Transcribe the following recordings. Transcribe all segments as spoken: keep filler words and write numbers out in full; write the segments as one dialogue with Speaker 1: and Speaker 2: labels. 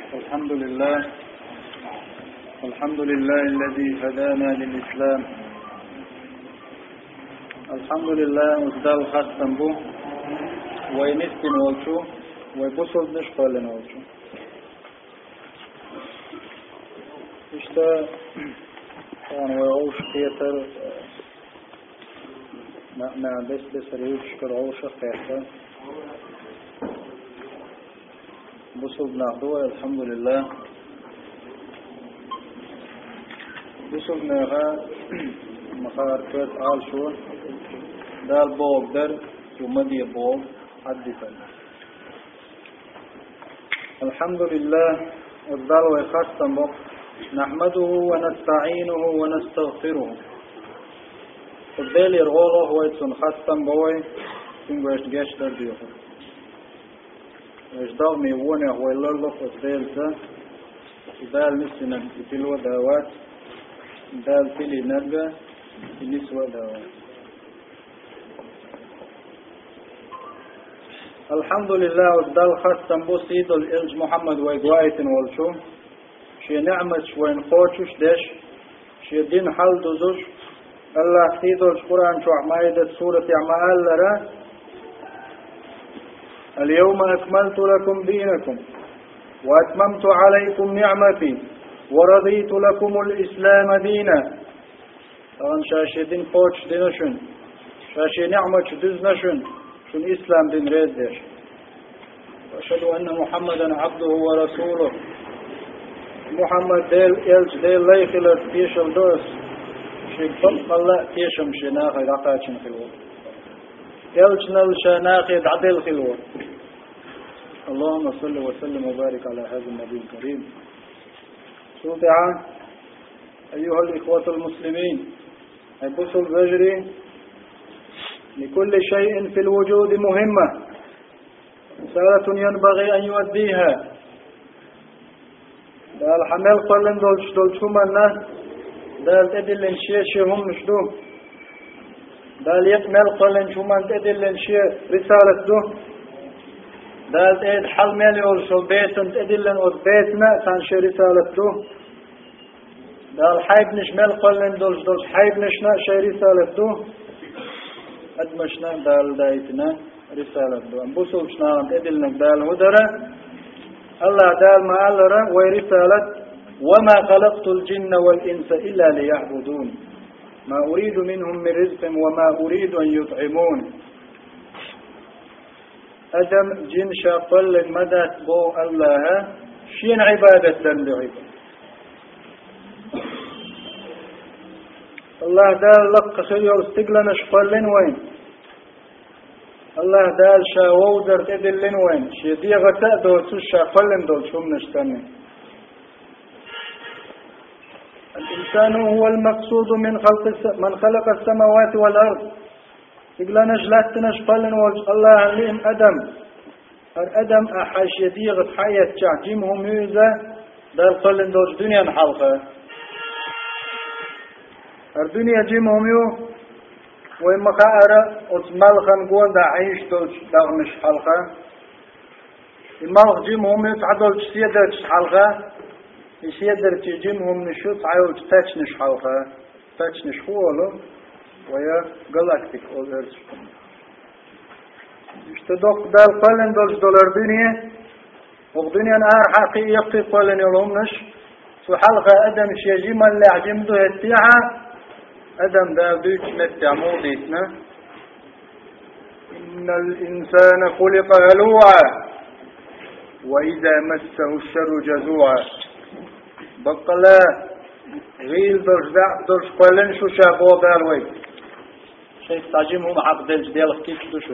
Speaker 1: الحمد لله الحمد لله الذي هدانا للإسلام. الحمد لله وزدال خاصة به وينسكن والشو ويبصل نشقل والشو إشتا كان ويعوش خيطر ما ما بس بس ريوش كرعوش خيطر بصل بناخدوه الحمد لله. بصل نغا مخار كت عال شو دال بوب در ومدي بوب عدفا. الحمد لله والدار ويخاصة بق نحمده ونستعينه ونستغفره. الدال يرغوه هو يتسن خاصة بوي تنقوش جاش در ديوه إجدار ميوونه هو اللولف الدال ذا دال نسنا يتلو دعوات دال تلي نرجع ينسوا دعوات. الحمد لله والدال خاصة بسيط الإلج محمد ويقوايت والشو شي نعمة وين خوشش دش شي دين حل دوزش الله سيد القرآن شو عمايدة سورة عمال لرا اليوم أكملت لكم دينكم وأتممت عليكم نعمتي ورضيت لكم الإسلام دينا. طبعا شاشي دين خوش دينشن شاشي نعمة دزنشن شن إسلام دين ريدش. وأشهد أن محمدا عبده ورسوله. محمد ديل إلج ديل ليخلت تيشم دوس شيك بطل الله تيشم شناخي رقاتشن في الوقت إلج نل شناخي عدل في الوقت. اللهم صل وسلم وبارك على هذا النبي الكريم. سودعا أيها الإخوة المسلمين البصل الفجري لكل شيء في الوجود مهمة رسالة ينبغي أن يؤديها. دال حمل قلن دول دول شمنا دال تدل الشيء شهم نشدوم دال يكمل قلن شمن تدل الشيء رسالة دو دال تد حل مالي أرسل بيتن تدل أر بيتنا تنشي رسالة دو دال حيب نشمل قلن دول دول حيب نشنا شي رسالة دو أدمشنا دال دايتنا رسالة دو أنبوسو بشنا تدلنك دال هدرة الله دال ما ألرا ورسالة وما خلقت الجن والإنس إلا ليعبدون ما أريد منهم من رزق وما أريد أن يطعمون. أدم جن شاقل مدى بو الله شين عبادة بعبادة الله دال لق خير استقلنا شقلن وين الله دال شاودر تدلن وين شدي غتا دوس شاقلن دول شوم نشتني. الإنسان هو المقصود من خلق من خلق السماوات والأرض. يقولنا جلاتنا شقلن الله لهم أدم الأدم أحش يديغ حياة تعجيمهم يوزا دال قلن دول دنيا حلقة الدنيا جيمهم يو وإما خائرة وتملخا نقول دا عيش دول داغنش حلقة الملخ جيمهم يتعدل تسيدر حلقة يسيدر تجيمهم نشوط عيو تتاچنش حلقة تتاچنش خوالو ويا galaktik olur. İşte dok dal قلن دول دولار دنيا والدنيا نهار حقيقي يقي قلن يلومنش سو حلقة أدم شيجيما اللي عجمده التيعة أدم دا بيك متع موضيتنا. إن الإنسان خلق هلوعا وإذا مسه الشر جزوعا. بقلا غيل درج دع درج قلن شو شابو داروي شيء تعجمهم حق دلج ديالك كيف تشو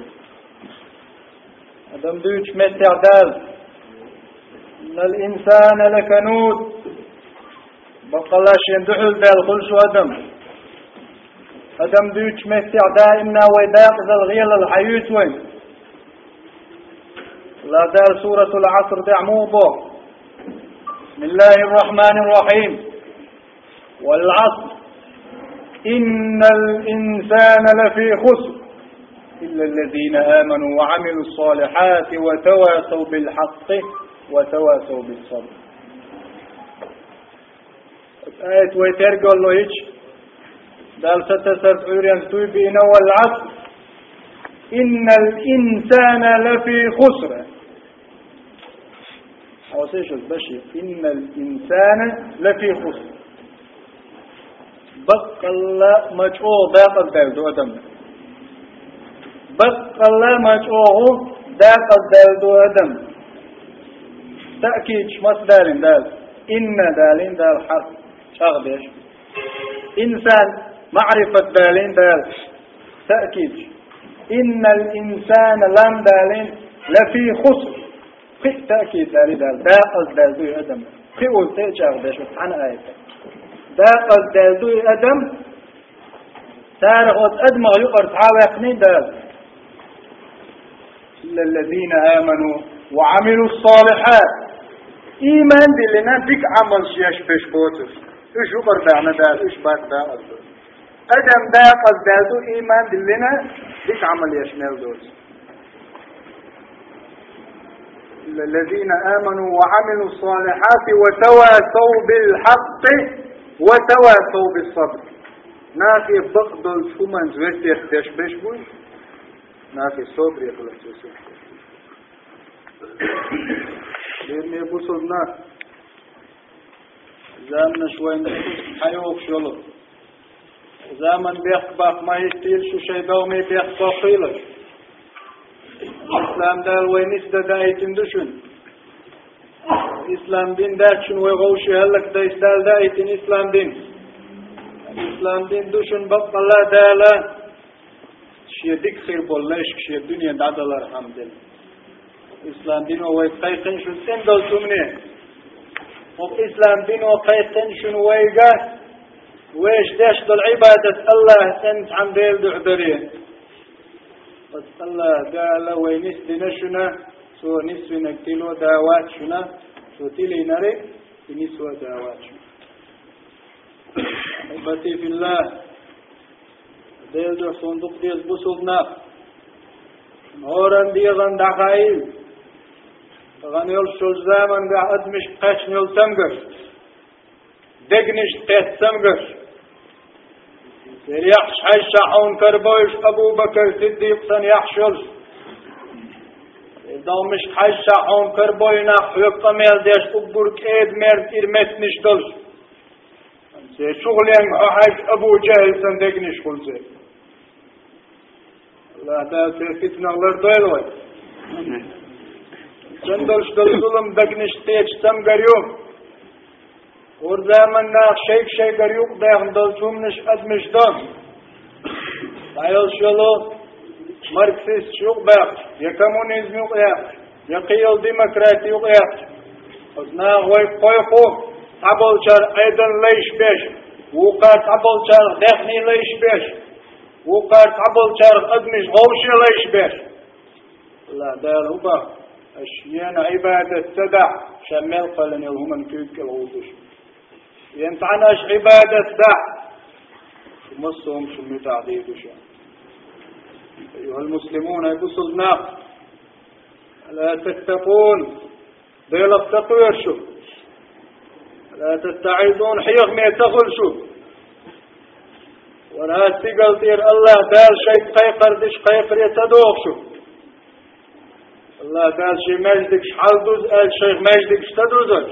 Speaker 1: أدم بيك متع دال. إن الإنسان لكنود بقلا شين دحل دال كل شو أدم أدم دوش مستع دائمنا ويداق ذا الغيل الحيوت وين لا دار سورة العصر دعموبه. بسم الله الرحمن الرحيم والعصر إن الإنسان لفي خسر إلا الذين آمنوا وعملوا الصالحات وتواصوا بالحق وتواصوا بالصبر. آية ويترقل له هيك دال ستسر عريان تويبين والعصر إن الإنسان لفي خسر. أو سيش البشر إن الإنسان لفي خسر. بق الله مجعوه باقل دالدو أدم بق الله مجعوه باقل دالدو أدم. تأكيد شمس دالين دال إن دالين دال حرف شغدش إنسان معرفة دالين دال تأكيد إن الإنسان لم دالين لفي خسر قي تأكيد دالي دال باقل دالدو أدم قي قلت شغدش عن آية باقل دالدو أدم تارغ أدمغ يقر تعاوقني دال إلا الذين آمنوا وعملوا الصالحات إيمان دلنا بك عمل شيش بيش بوتس إيش يقر دعنا دال إيش باق باقل أدم باقل دالدو إيمان دلنا بك عمل يشمل دوس إلا الذين آمنوا وعملوا الصالحات وتواصوا بالحق وتواصوا بالصبر. نافي بقدل شومن زويت يختش بيش بوي نافي صبر يخلص يسوع. لأن يبصرنا زمن شوي نقص حيوك شلو زمن بيخبط ما يستيل شو شيء دومي بيخبط خيلش. إسلام دال وينيس دا دايتين دشون إسلام دين داشون ويغوشي هلك دا إسدال دايتين إسلام دين إسلام دين دشون بق الله دالا شيء ديك خير بولش شيء الدنيا دعد الله الحمد لله. إسلام دين ويقايقن شو سندل تمني وإسلام دين وقايقن شو ويقا ويش داش دل عبادة الله أنت عم ديل دعبرين بس الله قال وينس دينشنا سو نسوي نكتلو دعوات شنا سو تلي نري نسوى دعوات شنا. أحبتي في الله ديل دو صندوق ديز بصدنا نورا ديغن دعائل غنيل شو الزامن قاعد مش قاش نيل تمقش دقنش قيت تمقش يحش حيش عون كربوش أبو بكر صديق سن يحشل إذا مش حيش عون كربوي ناح يقمل ديش أبور كيد مرد إرمت نشتلش سي شغل ينقع حيش أبو جهل سن دقنش كل سي الله تعالى فتنة غلر دويلوي سندلش دل ظلم دقنش تيج سم قريوم ورزامن ناخ شيك شيك قريوم داخل دل تومنش أدمش دم عيال شلو ماركسيست شوق باق يا كومونيزم يوق يا يا قيل ديمقراطي يوق يا أصنع وي قويقو عبل شر أيضا ليش بيش وقات عبل شر دخني ليش بيش وقات عبل شر أدمش غوشي ليش بيش لا دار هبا أشيان عبادة سدع شمال قلن يلهم كيك الغوطش ينتعناش عبادة دع مصهم شمي تعديد شان. أيها المسلمون يقصوا الناق لا تتقون بيلا التقوير شو لا تستعيدون حيغ ما يتغل شو ولا تقل دير الله دال شيء قيقر دش قيقر يتدوغ شو الله دال شيء مجدك شحال دوز قال شيء مجدك شتدوزج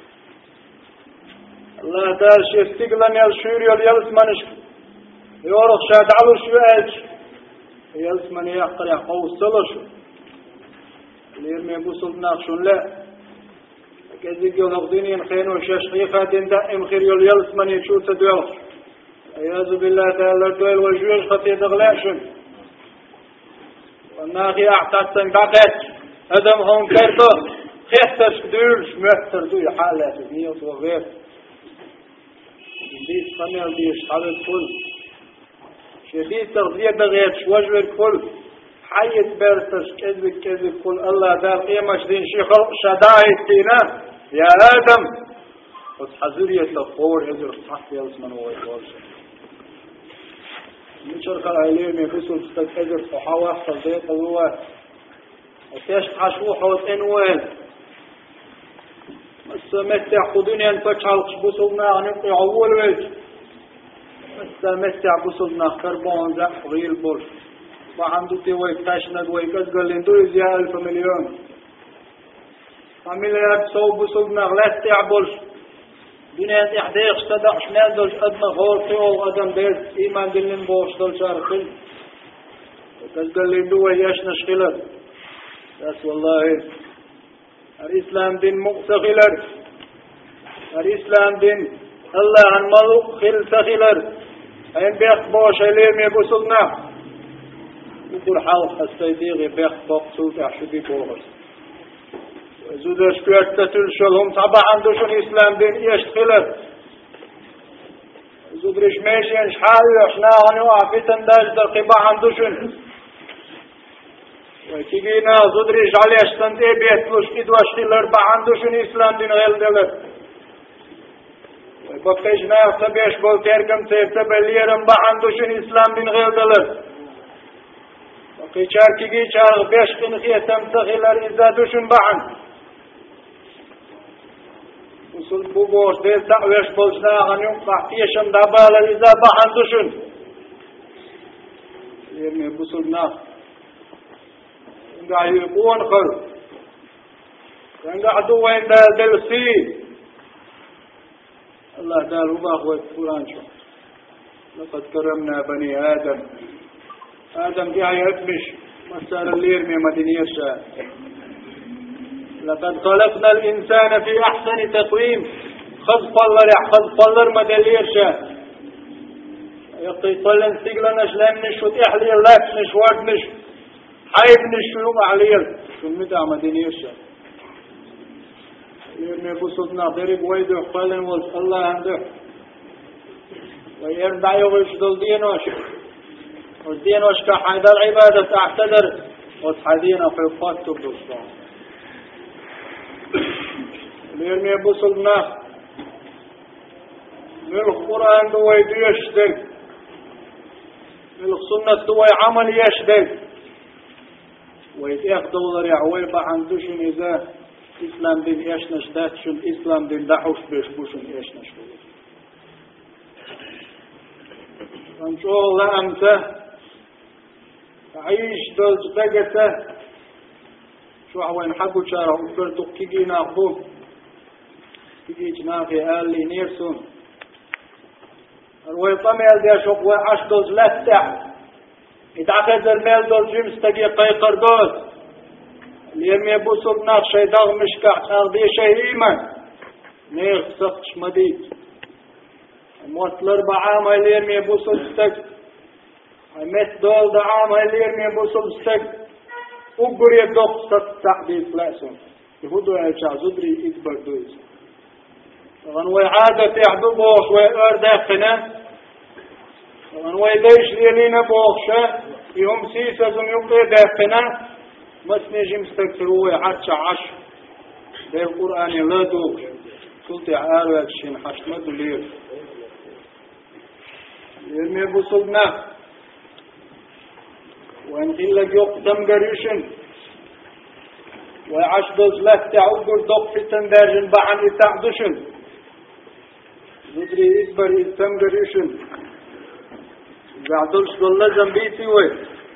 Speaker 1: الله دال شيء استقلن يالشور ياليالس منش يورخ شاد على شو أج يالس من يحقر يحقو السلش لير ما يبوصل ناقشون لا كذلك يلغدينين خينو شاش خيخة دائم خير يالس من يشور تدويلش أعوذ بالله تعالى دويل وجوج خطي دغلاشن والناقي أعتقد بقت أدم هم كرتو خيستش دورش مهتر دوي حالات نيوت وغير ديس قميل ديش على الكل شديد تغذية بغير شوجه الكل حيث برتش كذب كذب كل الله دار قيمة دين شي خلق شدائد دينا يا آدم وتحذرية الفور هذر صح يا اسمن ويقولش من شرق العليم يفسر تستكذر صحاوة صديق الله وتيش حشوح وتنوين مستمتع بدنيا فتحلق بصلنا عن أول وجه مستمتع بصلنا كربون زح غير بول وعنده تيوي تشند ويكز قلندو يزيا ألف مليون عمليات صوب بصلنا غلات تعبول دنيا تحديق صدق شمال دول أدنى غورتي وغدن بيت إيمان دلن بوش دول شارخل وكز قلندو وياش نشغلت بس والله الإسلام دين مقتغلر الإسلام دين الله عن ملوك خل سغلر أين بيخ بوش إليم يبسلنا يقول حالق السيديغي بيخ بقصود أحشدي بوغس وزودش بيرتتل شلهم طبعا عندوش الإسلام دين يشتغلر زودرش ماشي شحال يحنا عنو عفتن داش در قبا عندوشن وكيجينا زودري جالي أشتن تي بيتلوش إدواش تلر بعندوش الإسلام دين غير دلر وبقيجنا سبيش بولتيركم سيرت بليرم بعندوش الإسلام دين غير دلر وكيجار كيجي جار بيش قنخي تمتغلر إذا دوشن بعن وصل بوغوش دير تأويش بولجنا غنيوم قحتيشم دابالا إذا بعندوشن يرمي بوصلنا قاعد يقون خل كان قاعدوا وين دلسي الله دار وباخذ القرآن شو لقد كرمنا بني آدم آدم جاي يدمش مسار الليل من مدينة الشام لقد خلقنا الإنسان في أحسن تقويم خذ فلر خذ فلر مدلير شام يقي طلن سيقلنش لمنش وتحلي لكنش وردنش حيب نشوم عليه شو مدى مدينة الشام يرمي بصدنا ضرب ويدو قلن والس الله عنده ويرمي يغش دل دينوش والدينوش كحيد العبادة اعتذر وتحدينا في الفات بالصلاة يرمي بصدنا من القرآن دوي يشتغل من السنة دوي عمل يشتغل ويتأخ دولار يعوي بعندوشن إذا إسلام دين إيش نشتاتشن إسلام دين دحوش بيش بوشن إيش نشتات فانشوه لأمسه عيش دولج دقته شو عوين حقو شارع وفردو كيجي ناخوه كيجي جناخي قال لي نيرسون الويطمي قال دي أشوق وعش دولج لفتح يتعقد المال دول جيمس تجي قيقر دوز اللي يرمي بوصل ناق شي داغ مشكع تاغدي شي إيمان نيغ سقش مديد موت الأربع عام اللي يرمي بوصل استك ميت دول دا عام اللي يرمي بوصل استك أقر يدوق ست تحديث لأسون يهودو يجع زدري إكبر دوز غنوي عادة يحدو بوش ويأردخنا ومن ويديش ليلين بوخشة يوم سيسة زم يبقى دافنا مسني جيم استكتروه عش عش ده القرآن يلادو قلت عارو يكشين حشمد ليل يرمي بصدنا وان قلق يقدم قريشن وعش بزلك تعقر دق في تندرجن بعن يتعدشن ندري إكبر إتم قريشن بعدولش ضل جنبيتي وين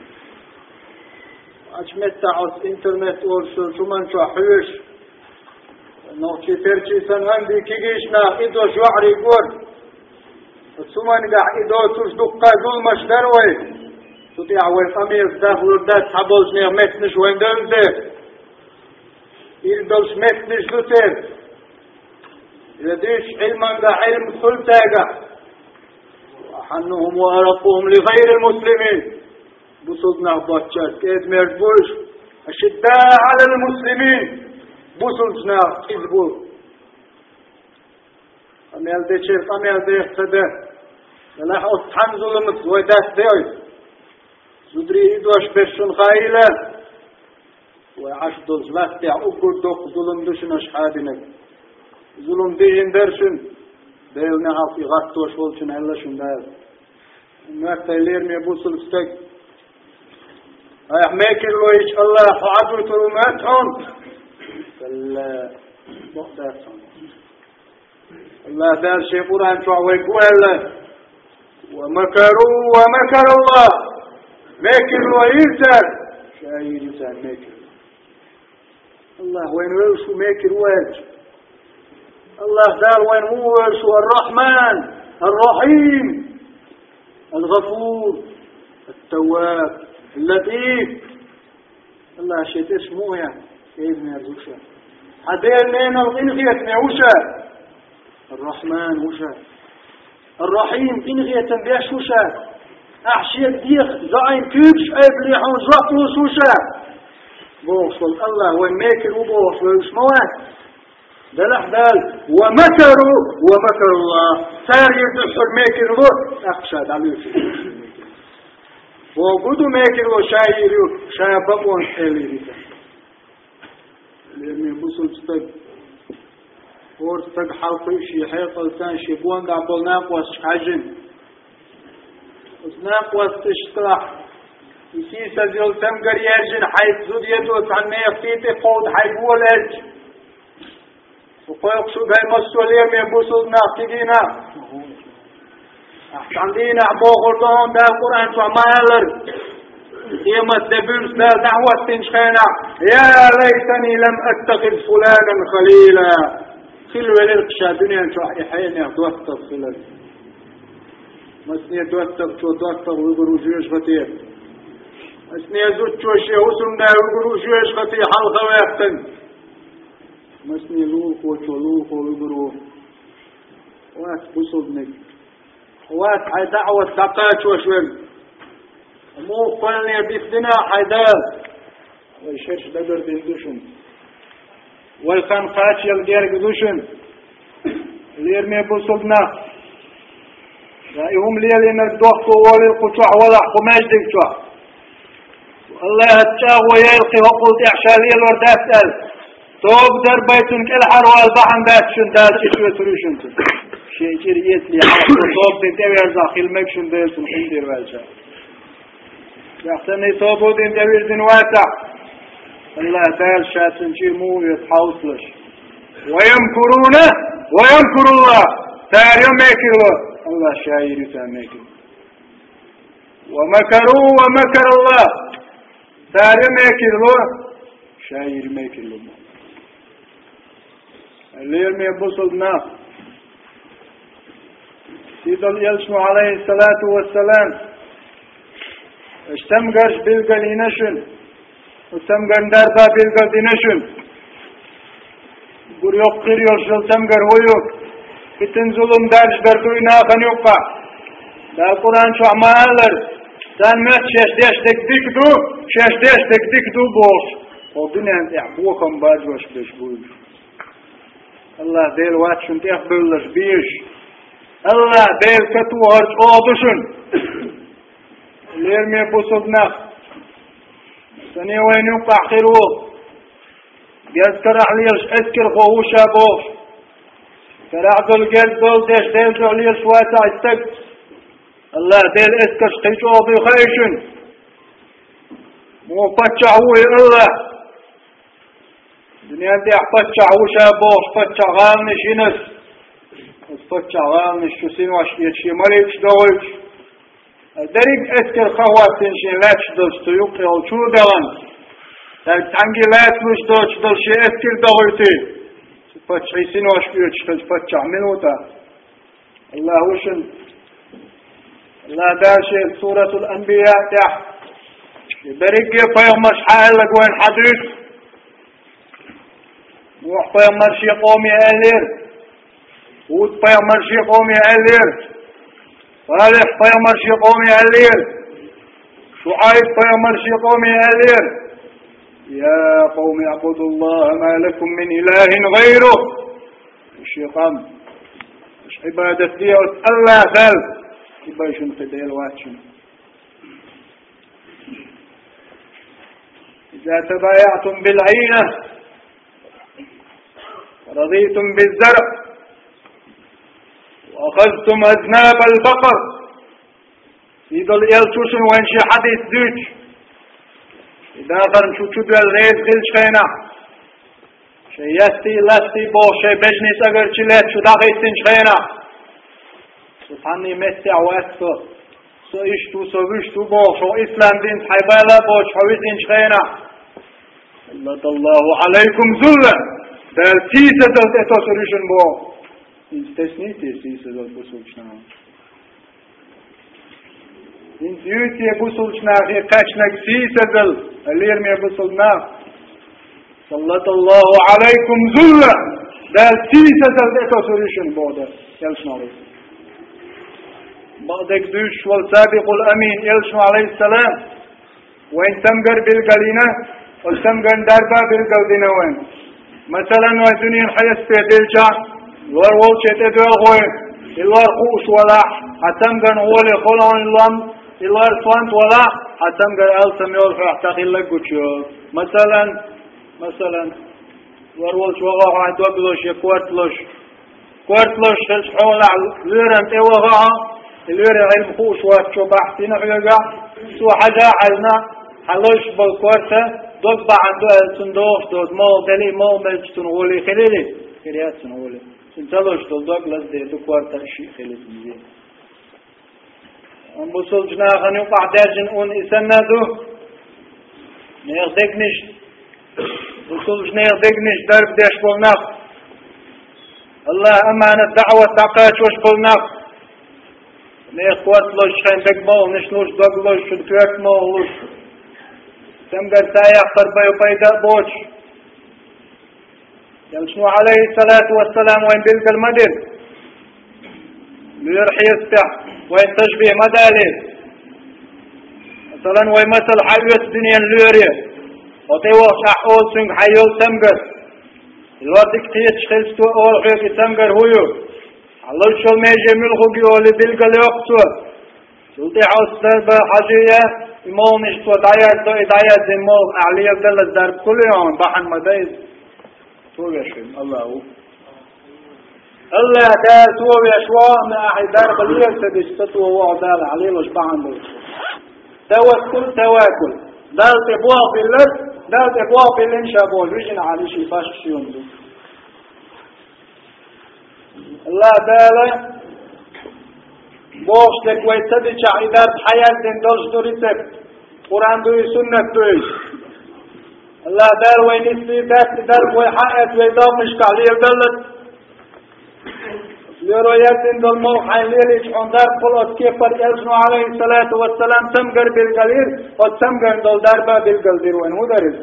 Speaker 1: أجمد تعوس إنترنت أورسل شو من شو حيش نوكي ترشي سنهم بيكيجيش ناقيدو شوعري قول ثمان قاعدو تصدق قادول مشدر وين تطيع ويقامير داخل الدات حبوز نعمتنش وين دلزي إلدولش متنش دوتير يديش علما دا علم سلطاقة وحنهم وأرقهم لغير المسلمين بصدنا باتشات كيد مربوش أشداء على المسلمين بصدنا إذبور أميال دي شير أميال دي اختده لا حوص حمزو لمس ويدات ديوي زدري إدواش بشن خايلة وعش دزلات تع أقر دوق ظلم دشن أشحادنك ظلم ديجن درشن ديلنا عطي غطوش ولشن هلشن دايل الناس تيلير ميبوصل استك هاي حميك اللويش الله حعدو تروماتهم فال الله تعالى شيء قرآن شعوي قوله ومكروا ومكر الله مكر ويرسل شاير يرسل مكر الله وين ورسو مكر ويرسل الله تعالى وين ورسو الرحمن الرحيم الغفور التواب اللطيف الله شيء اسمه يعني كيف نرزوشا حدين لنا الغنغية نعوشا الرحمن وشا الرحيم إنغية بيش وشا أحشي الديخ زعين كيبش أبليحون زقلوس وشا بوصل الله وماكر وبوصل واسموات دلح دال ومكروا ومكر الله سار يدحر ماكر له أقشاد عليه وقدوا ماكر له شايريو شاببون حليري لأن يبصل تستق ورتق حلقي شي حيط لسان شي بوان قابل ناقوس حاجن ناقوس تشترح يسيس زيل تمقر يرجن حيث زود يدوس عن يفتيتي قود حيبو الأرج وقويق شو بهي مسؤولية من بصل ناقتدينا عندنا عبو غردون ده القرآن شو عمالر قيمة دبيرس لا دعوة تنشخينا يا ليتني لم أتخذ فلانا خليلا خلو للقشا دنيا شو حيحيني أدوثب خلال مسني أدوثب شو أدوثب ويقروا جوش خطير مسني أزود شو شيء وسم دا ويقروا جوش خطير حلقة ويختن مسني لوخ وشو لوخ ويقروا وات بصدنك وات حي دعوة تقاش وشوين مو قلني بيخدنا حيدال ويشيش دقر بيندوشن والكان قاتش يلقير قدوشن لير مي بوصلنا رأيهم لير لين الدوخ وولي القطوع ولا قماش ديكتوع الله هتشاه ويلقي وقلت احشى ليل وردات ال توب در بيتن كالحر والبحن داتشن دات اشوى تروشن شيء جريت لي حاصل توب تنتوي ارزاق المكشن ديتن حندير والجا يحسني توبو دين دوير دين واسع الله تعالى شاتن شير مو يتحوصلش ويمكرون ويمكر الله تعالى يوم يكر الله شاير يتاميكر ومكروا ومكر الله تعالى يوم يكر شاير ميكر الله اللي يرمي يبصل الناس سيد يلسمو عليه الصلاة والسلام اشتمقرش بالقلينشن وتمقر داردا بالقلينشن قر يقر يرشل تمقر ويوك بتنزلهم دارش دردوينا خنيوقع دا القرآن شو عمالر دان مات شاش داش دك دك دو شاش داش دك دك دو بوش ودنيا انت احبوكم باجوش بيش بوش الله ديل واتشن تيخبرلش بيش الله ديل كتو هرش اوضشن ليرمي بوصدنا سني وين يوقع خيروه يذكر عليش اذكر خووشا بوش كراعد الجلد دول ديش ديل عليش واتع السكت الله ديل اذكر شتيش اوضي خيشن مو فتشع هو الله دنيا دي فتشع وشا بوش فتشع غالنش ينس فتشع غالنش شو سينوش يتشي مريكش دويش دريق اذكر خوات تنشين لا تشدل ستيوقي او شو دلن تنجي لا تلوش دل تشدل شي اذكر دويتي فتشعي سينوش بيوش فتشع منوتا الله وشن الله داشي سورة الأنبياء تحت دريق يفيغمش حالك وين حديث نوح فيغمر شي قومي أهلير هود فيغمر شي قومي أهلير صالح فيغمر شي قومي أهلير شعيب فيغمر شي قومي أهلير يا قوم اعبدوا الله ما لكم من إله غيره الشيطان مش عبادة دي الله خلف يباشن تدير واتشن إذا تبايعتم بالعينة ورضيتم بالزرع وأخذتم أذناب البقر يضل يلتوشن وين شي حديث دوش إذا آخر مشو تشدو الغيث خلش خينا شيستي لستي بوشي بجنس اگر چلت شو داخيستين شخينا سبحاني متع واسفو سو اشتو سو وشتو بوشو اسلام دين حيبالا بوش حويزين شخينا سلط الله عليكم ذلا دال سيسة دل اتو سوريشن بو انستسنيتي سيسة دل بسوچنا انتيوتي بسوچنا في قاشنك سيسة دل اللير مي بسوچنا سلط الله عليكم ذلا دال سيسة دل اتو سوريشن بو دل يلشنا عليه بعدك دوش والسابق الأمين يلشنا عليه السلام وين تمقر بالقلينة والتمقر داربا بالقلدينة وين مثلا وزنين حيث بيدلجا الوار والشيت ادوغوي الوار خوش ولا حتمقر هولي خلون اللهم الوار سوانت ولا حتمقر ألسم يولف احتاقي لك قتشو مثلا مثلا الوار والش وغاها عدوا بلوش يكوارتلوش كوارتلوش خلش حولا ليران تيوغاها الليرة علم خوش واتشو بحثين حيوغا سو حاجة حلنا حلوش بالكوارتة دوك بعندو الصندوق دوك مو دلي مو ملجتون غولي خليلي خليات سنغولي سنتلوش دول دوك لزدي دو كوارتة شيء خليت مزين ام بوصل جناخن يقع داجن اون اسنا دو نيغ دقنش بوصل جناخ دقنش درب داش بولناف الله امان الدعوة تاقاش وش بولناف نيغ كوارتلوش خين دق مو نشنوش دوغلوش شدكوك مولوش تمقر سايا قربا يقيدا بوش يلشنو عليه الصلاة والسلام وين بلق المدن ليرح يستح وين تشبه مدالي مثلا وين مثل حيوة دنيا اللورية وطيوش أحول سنگ حيول تمقر الوردك تيتش خلستو أول حيوك تمقر هويو الله شو ميجي ملغوكي أولي بلق اليوقتو سلطي عوستر حاجية مول نشتو دايات دو دايات زي مول أعلية دل الدرب كل يوم بحن مدايز توبي شوي الله هو الله دا توبي شوي ما أحي درب ليل تدشتو وعدال عليه وش بحن دل توكل توكل دال تبوا بالله دال تبوا بالله شابول ويجن على شي فاش شيوم دو الله داله بوش لك ويتدي شعيدات حياة دين دوش دوريتك قرآن دوي سنة دوي الله دار وين استيدات دار ويحقق ويدام مشكع ليه دلت لرؤيات دين دول موحي ليليش عن دار قلت كيفر يلسنو عليه الصلاة والسلام تمقر بالقليل وتمقر دول داربا بالقلدير وين هو دارز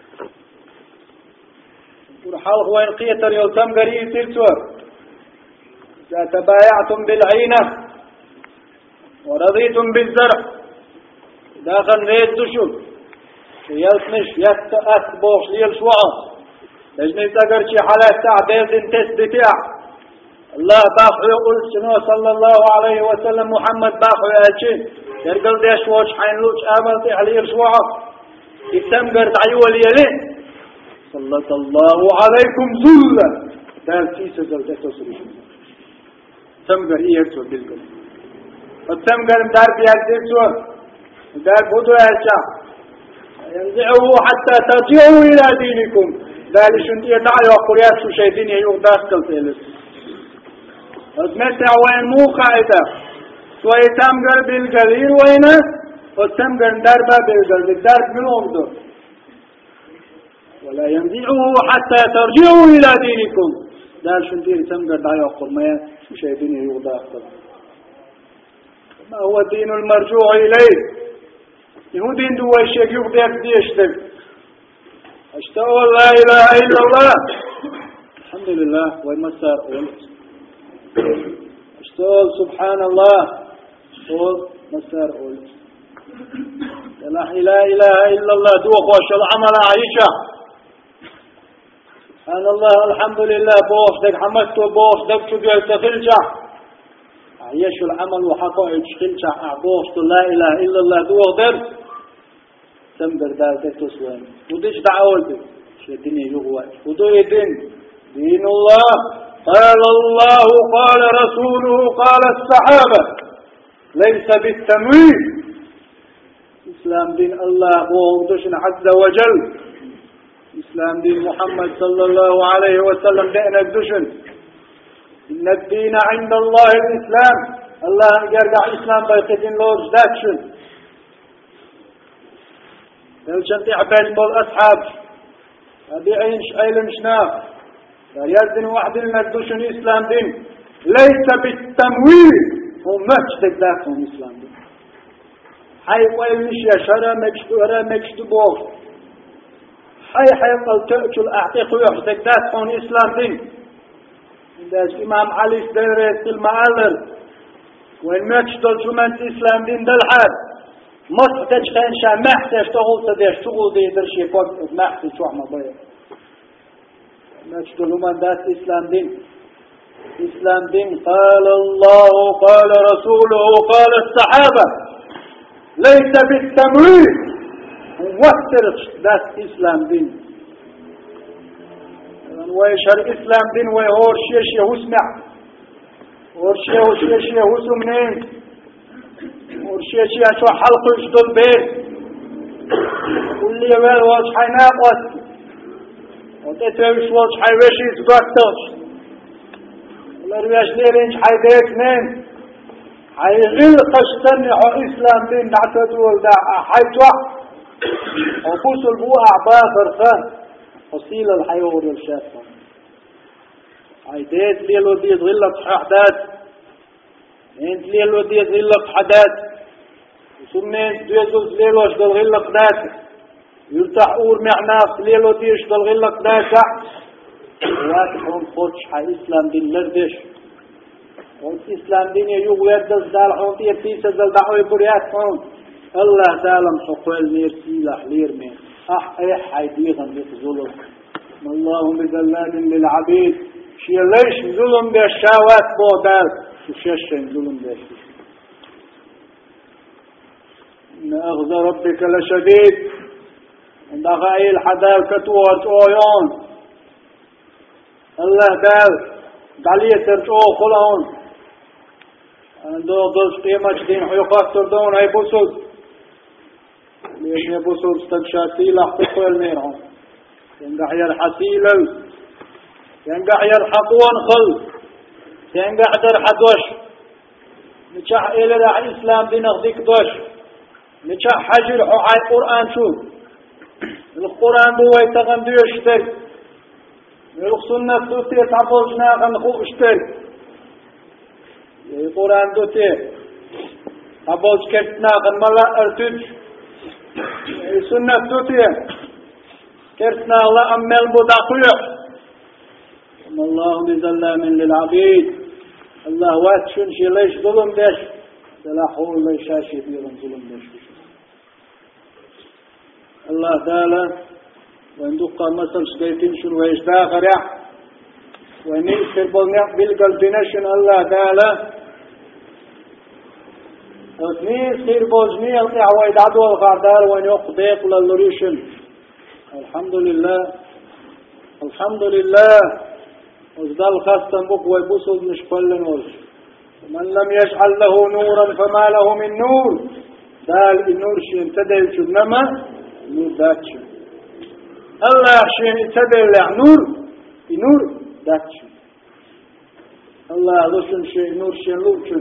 Speaker 1: ورحالخ وين قيتر يول تمقر يسير سور إذا تبايعتم بالعينة ورضيتم بالزرع داخل ريد دشوك يلسنش يستأت بوش ليل شوعة لجني تقر شي حالات تعبير انتس بتاع الله باخو يقول شنو صلى الله عليه وسلم محمد باخو يالشين يرقل ديش ووش حين لوش آمل تحليل شوعة يتمقر تعيوه ليلين صلت الله عليكم ذلا دال سيسة دل تتصريش تمقر إيه يكتور بالقل والتمقر مدار بيادير سور مدار بودو يالشا ينزعه حتى ترجعوا إلى دينكم ذلك شنتي يدعي وقريات شو شايفين يقول داخل تيلس وتمتع وين مو قاعدة شوية تمقر بالقليل وينه والتمقر دربا بالقليل الدرب من أمده ولا ينزعه حتى ترجعوا إلى دينكم ذلك شنتي تمقر دعي وقريات شو شايفين يقول داخل ما هو الدين المرجوع إليه يهودين دوا الشيء يقدر ديشتك اشتغل لا إله إلا الله الحمد لله والمسار قلت اشتغل سبحان الله قل مسار قلت لا إله إلا الله دوا خوش العمل عيشة سبحان الله الحمد لله بوش دك حمدت بوش دك شو قلت تلجع عيش العمل وحقا يشخلجع أعبوش لا إله إلا الله دوا درس تمبر دارتك تسوين وديش دعوتك شو الدنيا يغوى ودو يدين دين الله قال الله قال رسوله قال الصحابة ليس بالتمويل إسلام دين الله ووضش عز وجل إسلام دين محمد صلى الله عليه وسلم دين الدشن إن الدين عند الله الإسلام الله يرجع إسلام بيتدين لوج داكشن يلشن تعبان بالأصحاب أبي عينش أيلن شناف يردن واحد لنا الدشن إسلام دين ليس بالتمويل هم مجد ذاتهم إسلام دين حي ويلش يشرى مجد ورى مجد بوغ حي حي قلت الأعتق ويحدك ذاتهم إسلام دين عند إمام علي سديرت المعلل وين مجد الجمعة إسلام دين دلحاد محتاج كان شا محتاج تقول تدير شغل دي درشي فوق محتاج شو عم ضيع مجد الجمعة ذات إسلام دين إسلام دين قال الله قال رسوله قال الصحابة ليس بالتمويل وفترش ذات إسلام دين ويشهر إسلام دين ويهور شيش يهوسمع ورشيه وشيش يهوسو منين ورشيه شو حلقه يشدل بيت واللي يوال واش حيناقص وتتوش واش حيوش يتبكتش والرواش ليرينش حيديك نين حيغل قشتني حو إسلام دين نعتدول دا حيتوح وفوس البوء أعباء فرخان وصيل الحيور الشافة حيديت ليلو دي ظلت حداد انت ليلو دي ظلت حداد وسمين دوزوز ليلو اشدل غلق داك يرتاح اور معناف ليلو دي اشدل غلق داك واتحون خوش حي إسلام دين لردش وانت إسلام دين يوغ يردز دال حون تير تيسا زل دعوي بريات حون الله دالم سقوال مير سيلح لير مين اح ايح حيديغن بيت ظلم الله بذلال للعبيد شي ليش ظلم بالشهوات بودال وشيش ظلم بالشهوات إن أخذ ربك لشديد عند غاية الحدال كتوات أويون الله قال دعلية ترجعو خلون عنده ضلش قيمة جدين حيوقات تردون هاي بوسود ليش يبوسود استنشاتي لحققوا الميرهم ينقح يرحسيلل ينقح يرحقون خل ينقح درحدوش نشح إلى الإسلام دي نغذيك دوش نشح حجر حوحي القرآن شو القرآن بو يتغن ديو اشتر السنة دوتي تعبوز ناغن خو اشتر القرآن دوتي تعبوز كت ناغن ملا ارتج السنة دوتي كرتنا الله أمل بداقية الله بظلام للعبيد الله واتشن شي ليش ظلم داش لا حول ليش شاشي بيرم ظلم داش الله تعالى وندق مثل سبيتين شن ويش داخر يح ونيسر بالنق بالقلبنشن الله تعالى ونيسر بوزني القعوة عدو الغردار ونيقضيق للريشن الحمد لله الحمد لله وزدال خاصة بك ويبوصل مش كل نور ومن لم يجعل له نورا فما له من نور دال النور شيء امتدى الجنمة نور داتش الله شيء امتدى نور نور داتش الله لوشن شيء نور شيء لوشن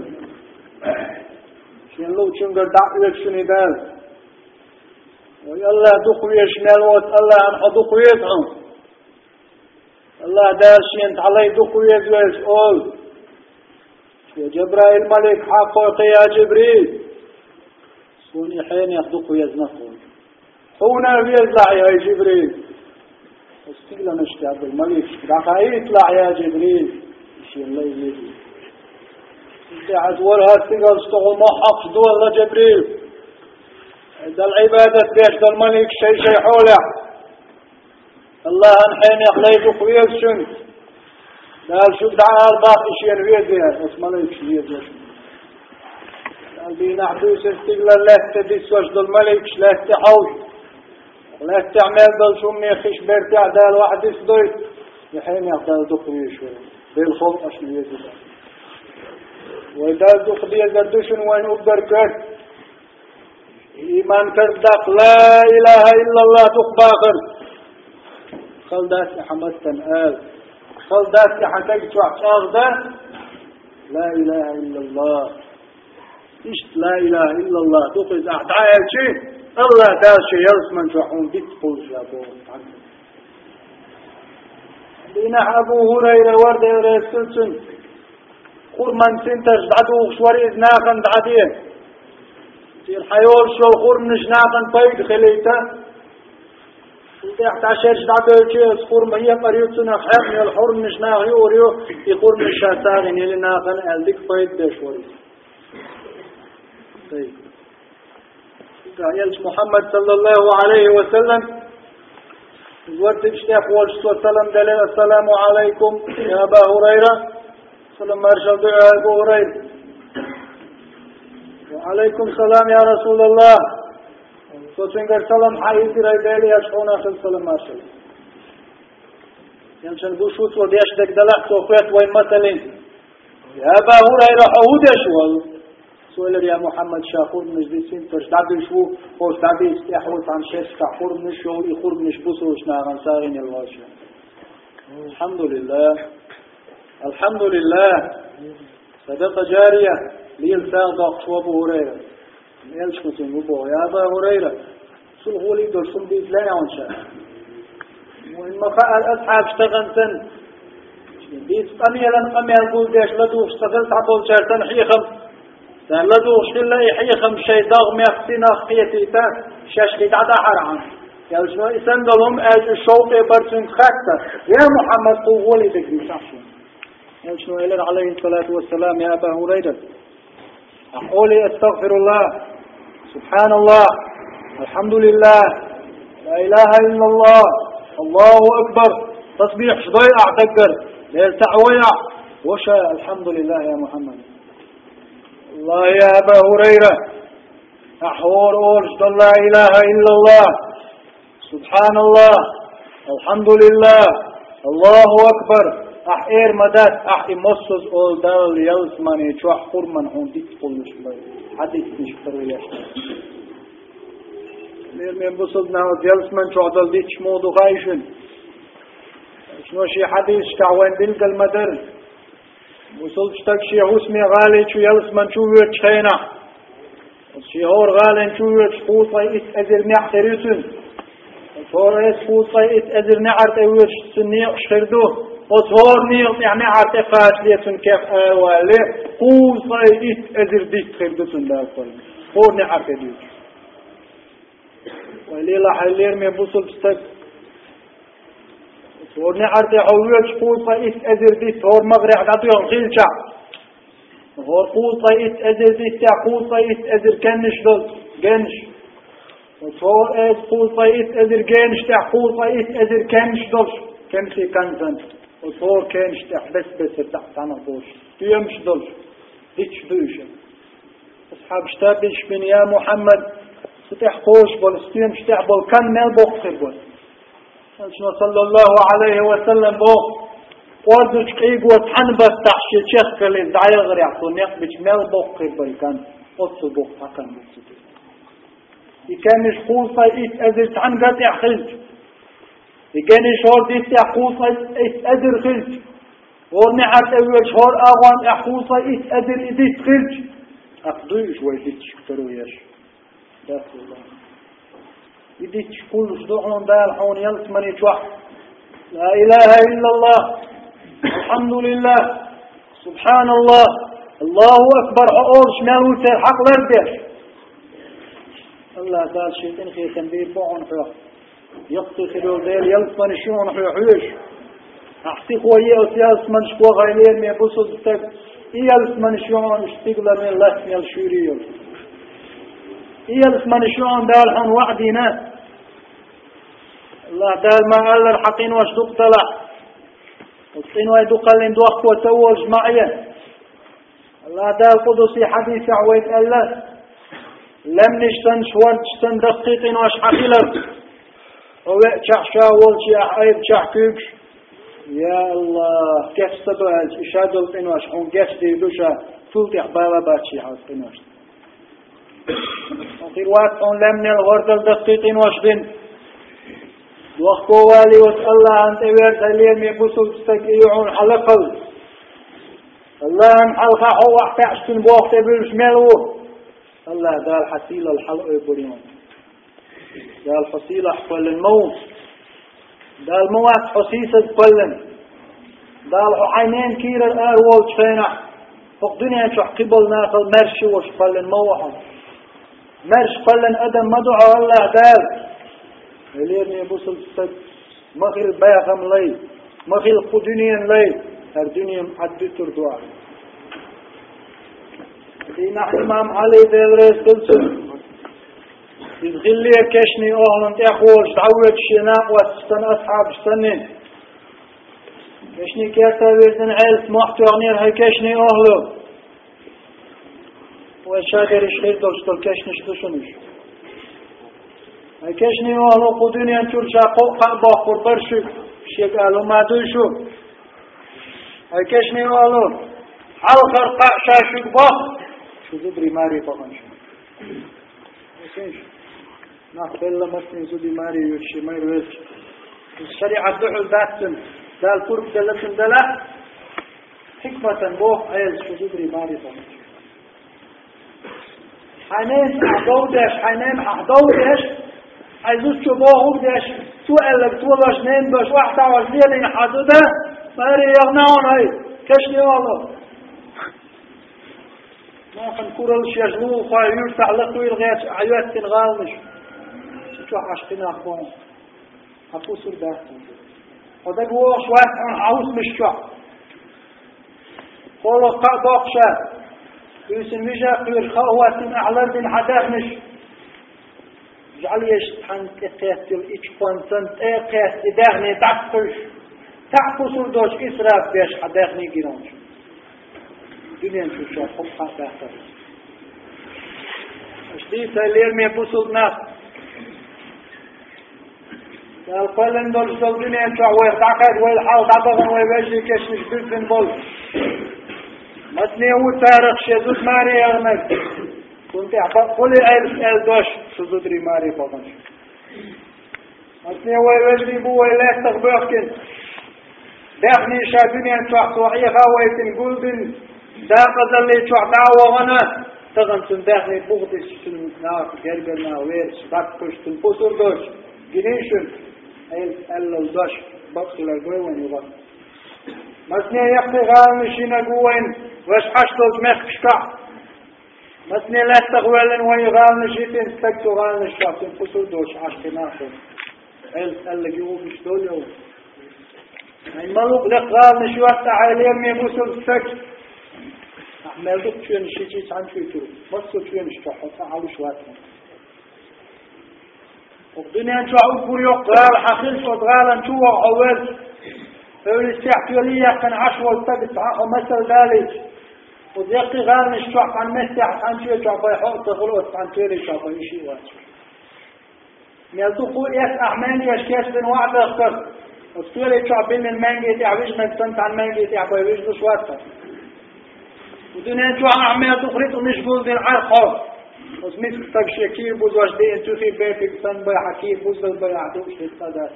Speaker 1: شيء لوشن قد دعوة شني دال الله دخوي شمال وات الله أن دخوي يدعو الله داشين علي دخوي يدوز أول يا جبرائيل الملك حقق يا جبريل سوني حين يخدقوا يزنفون هنا يزلع يا جبريل استقل نشتي عبد الملك دقا يطلع يا جبريل شي الله يجي انت عزورها استقل استغل ما حق دول جبريل ده العبادة بيش ده الملك شيء شيء حوله الله انحين يخليك خويل شن قال شو دعا الباقي شيء الويديا بس ملك شيء يجيش قال بينا حدوث استقلال لا تدس وجد الملك لا تحوش لا تعمل بل شو من يخش بيرتع ده الواحد يصدر يحين يقدر دخوي شو بالخلق اشو يجي وإذا دخل يزدشن وين أبركت إيمان كردق لا إله إلا الله تقباخر خلدات حمدتن آل خلدات حكيت وحشاغدا لا إله إلا الله إشت لا إله إلا الله تقص أحدعي شيء الله داشي يرسمن شحون بيتقول شابون لنا أبو هريرة ورد يرسلسن خرمن سنتج دعدو خشوري إذناقن دعدين في الحيول شو خرمنش ناقن بيد خليته تحت عشر دعدو شيء خرم هي قريبتنا خير الحرم مش ناقي وريو يخرم الشاتاغن يلي ناقن ألدك بيد بشوري طيب يلش محمد صلى الله عليه وسلم زورت اشتاق والشتو السلام دليل السلام عليكم يا أبا هريرة سلام مرشد يا أبو هريرة وعليكم السلام يا رسول الله سوچنگر سلام حيث رأي يشحون أخذ سلام مرشد يمشن بوشوت وديش دك دلح توقيت وين مثلين يا أبا هريرة حهودش والله سؤال يا محمد شاخور مجلسين تجدد شو هو تعدي استحوذ عن شيء كحور مش هو يخور مش بوسوش نعم ساغين الواشة الحمد لله الحمد لله صدقة جارية ليلسان ضغط أبو هريرة ليلش كنتم أبو يا أبا هريرة شو هو اللي يدور شو بيت لا يعون شاء وإن ما فعل أصحاب اشتغل سن بيت قميلا قميلا قول ديش لدو اشتغلت عبو شارتن حيخم لا دوش إلا يحيخم شيء ضاغ ميختنا خيتيتا شاشكي تعدا حرعان يعني شنو يسندلهم أج الشوق برسن خاكتا يا محمد طولي بكي صحشي يعني شنو إلى عليه الصلاة والسلام يا أبا هريرة أقولي أستغفر الله سبحان الله الحمد لله لا إله إلا الله الله أكبر تصبيح شضي أعتقر ليل تعويع وشا الحمد لله يا محمد الله يا أبا هريرة أحور أورشد لا إله إلا الله سبحان الله الحمد لله الله أكبر أحير مدات أحي مصص أول دال يلسماني شو أحور من هون ديك قلش بي حديث نشكر وياشتر لير من بصدنا يلسمان شو عدل ديك شمودو غايشن شنو شي حديث كعوان دلق المدر وصلت تكشي حسمي غالي شو يلسمن شو يرتش خينا الشيهور غالي شو يرتش قوطي إت أزر نعتريتن وصور إت قوطي إت أزر نعرت يرتش سنيق شخردو وصور نيق يعني عرت فاشليتن كيف آوالي قوطي إت أزر ديك خردتن لا أقول قور نعرت ديك وليلا حلير من بوصل تك ورني عرضي حولوش قوطة إت أزر ديت هور مغرح قطيهم خيلشا هور قوطة إت أزر ديت قوطة إت أزر كنش دل جنش وصور إت قوطة إت أزر جنش تاع قوطة إت أزر كنش دل كمسي كنزن وصور كنش تاع بس بس تحت أنا بوش تيمش دل ديتش دوشة أصحاب شتابش بن يا محمد ستح قوش بول ستيمش تاع بول كان مال بوخر بول صلى الله عليه وسلم بو وردش قيق وتحنبس تحشي شيخ كلي زعير غير يعطون يقبش مال بوقي بالكان قصو بوق حقا بسيطة يكانش خوصة إيت أزر تحنقات يحخلج يكانش هور ديت يحخوصة إيت أزر خلج ورني عاد أول شهور أغوان يحخوصة إيت أزر إيت خلج أقضيش ويديت شكترو ياش داخل الله يديك كل صدوعهم دال حون يلسمني شوح لا إله إلا الله الحمد لله سبحان الله الله أكبر أورش مالو سير حق لردش الله قال شيطان خي تنبيه بوعن حيوح يقطي خلول ديل يلسمني شون حيوحيش أحسي خوية وسيالسمن شكوى غيلين مي بصد تك يلسمني شون اشتغل من الله يلشوريو يلسمن شون دال حون وعدنا الله دال ما قال الحقين واش دوق طلع وطين واي دوق لين دوق وتوج معي الله دال قدسي حديث عويت الله لم نشتن شوان تشتن دقيقين واش حقيلر ووقع شاول شي عيب شحكيكش يا الله كيف ستدوهج إشادل طين واش حون كيف ديدوشا تلتي حبالا باتشي حاس طين واش وخير وقت لم نلغردل دقيقين واش بين وقو والي وتالله أنت ويرت اليوم يبصل تستقيعون حلقل الله أن حلقه هو احتعشتن بوقت يبلش ملوه الله دال حسيلة الحلقة يبريون دال حسيلة حفل الموت دال موت حسيسة قلن دال عينين كير الأروال تفينح فوق دنيا شح قبل ناقل مرش وش قلن موحا مرش قلن أدم مدعو الله دال وليرني بوصل ست مخيل بيغم لي مخيل قدنيا لي هر دنيا محدد تردوع دينا إمام علي ديريس تلسل يتغلي كشني أهلا تأخوش تعود شناء وستن أصحاب سنين كشني كيرتا بيزن عيلت محتوغنير هاي كشني أهلو وشاكر الشخير دولشتل كشني شتشنش هاي كشني أهلو قدنيا ترشا قوقع باقر برشو شيك أهلو ما دوشو هاي كشني أهلو حلقر قعشا شك باق شو زدري ماري بغنشو وسينش ناخذ الله مسني زودي ماري يوشي ما يرويش الشريعة دعو ذاتن دال قرب دلتن دلا حكمة بوح عيل شو زدري ماري بغنشو حنين أحضودش حنين أحضودش عايزوش تبوه بدش سؤال لك تولش نين بش واحدة وزيلين حدوده ماري يغنعون هاي كشني والله ما خنكورل شيجلو خاير تعلقوا الغيات عيات تنغالش شو عشقنا أخوان أفوسر ده هذا هو شوية عن عوز مش شو قولوا قاقشة يسمى مجا قير خوات أعلى من حداث مش جعل يشتحن تقاتل إيش قنصن تقاتل داخني تعقش تعقصر دوش إسراف بيش حداثني جيرانش دنيا شو شاف حقها تحت اشتي سالير مي بوصل ناس القلن دول دول دنيا شو وين تعقد وين حاول تعبغن وين بيجي كشش بيفن بول متني وتاريخ شذوت ماري أغنى كنت أحب كل ال ال دوش شذوتري ماري فقط متني وين بيجي بو وين لا تغبركن داخني شادني أن تحصوحي خويتن قلبن داقة اللي تعدعوا وانا تغن تنداخني بغضش تناك جربنا ويرش باكوش تنفسر دوش جنيشن ألا الدوش بقصل القوين يبقى مثني يقضي غالنشينا قوين واش حشتوك مخشكع مثني لا تغوالن ويغالنشيتين ستكتو غالنشكع تنفسر دوش عشتناكم ألا جيوه بشتول يوم أي ملوك لك غالنشوات تعاليم يموسل ستكت أحمل دك شو نشيجي عن شو يترو بس شو نشتاح تعالوا شواتهم الدنيا نشوف بريق غال حقيل شو غال نشوف أول أول استحتولية كان عشوة تبت مثل ذلك وذيقي غال نشوف عن مسح عن شو يشوف يحط غلط عن تيري يشوف يشي واش يلتقوا إيش أحمل يشكيش بين واحد أكثر وتيري يشوف بين المانجي تعويش نكتنت عن مانجي تعوي ويش بشواتها ودنيا شو عمال تخرج ومشغول بالعرق وسميت تكشيكير بوز واش دي انتو في بيتك سن بي حكير بوز بالبي عدوش للقدر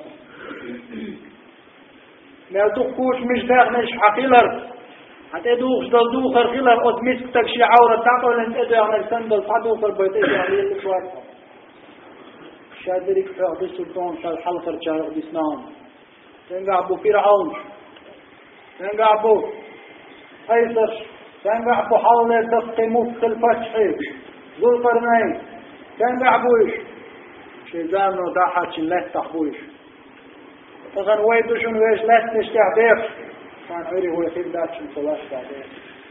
Speaker 1: ما تقوش مش داخنش حقيلر حتى دوخش دل دوخر خيلر وسميت تكشي عورة تعطل انت ادو يعمل سن دل تعطوخ البيت ادو يعمل الاشوات شادريك في عبد السلطان شاد حلقر شاد عبد السنان تنقع بو فرعون تنقع بو قيصر كان قاعد بحاول يتسقي مفت الفتح ذو القرنين كان قاعد بويش شيزانو داحت شلات تحبويش تغن ويدوشن ويش لا تشتعبير كان عيري هو يخيل داتشن صلاش تعبير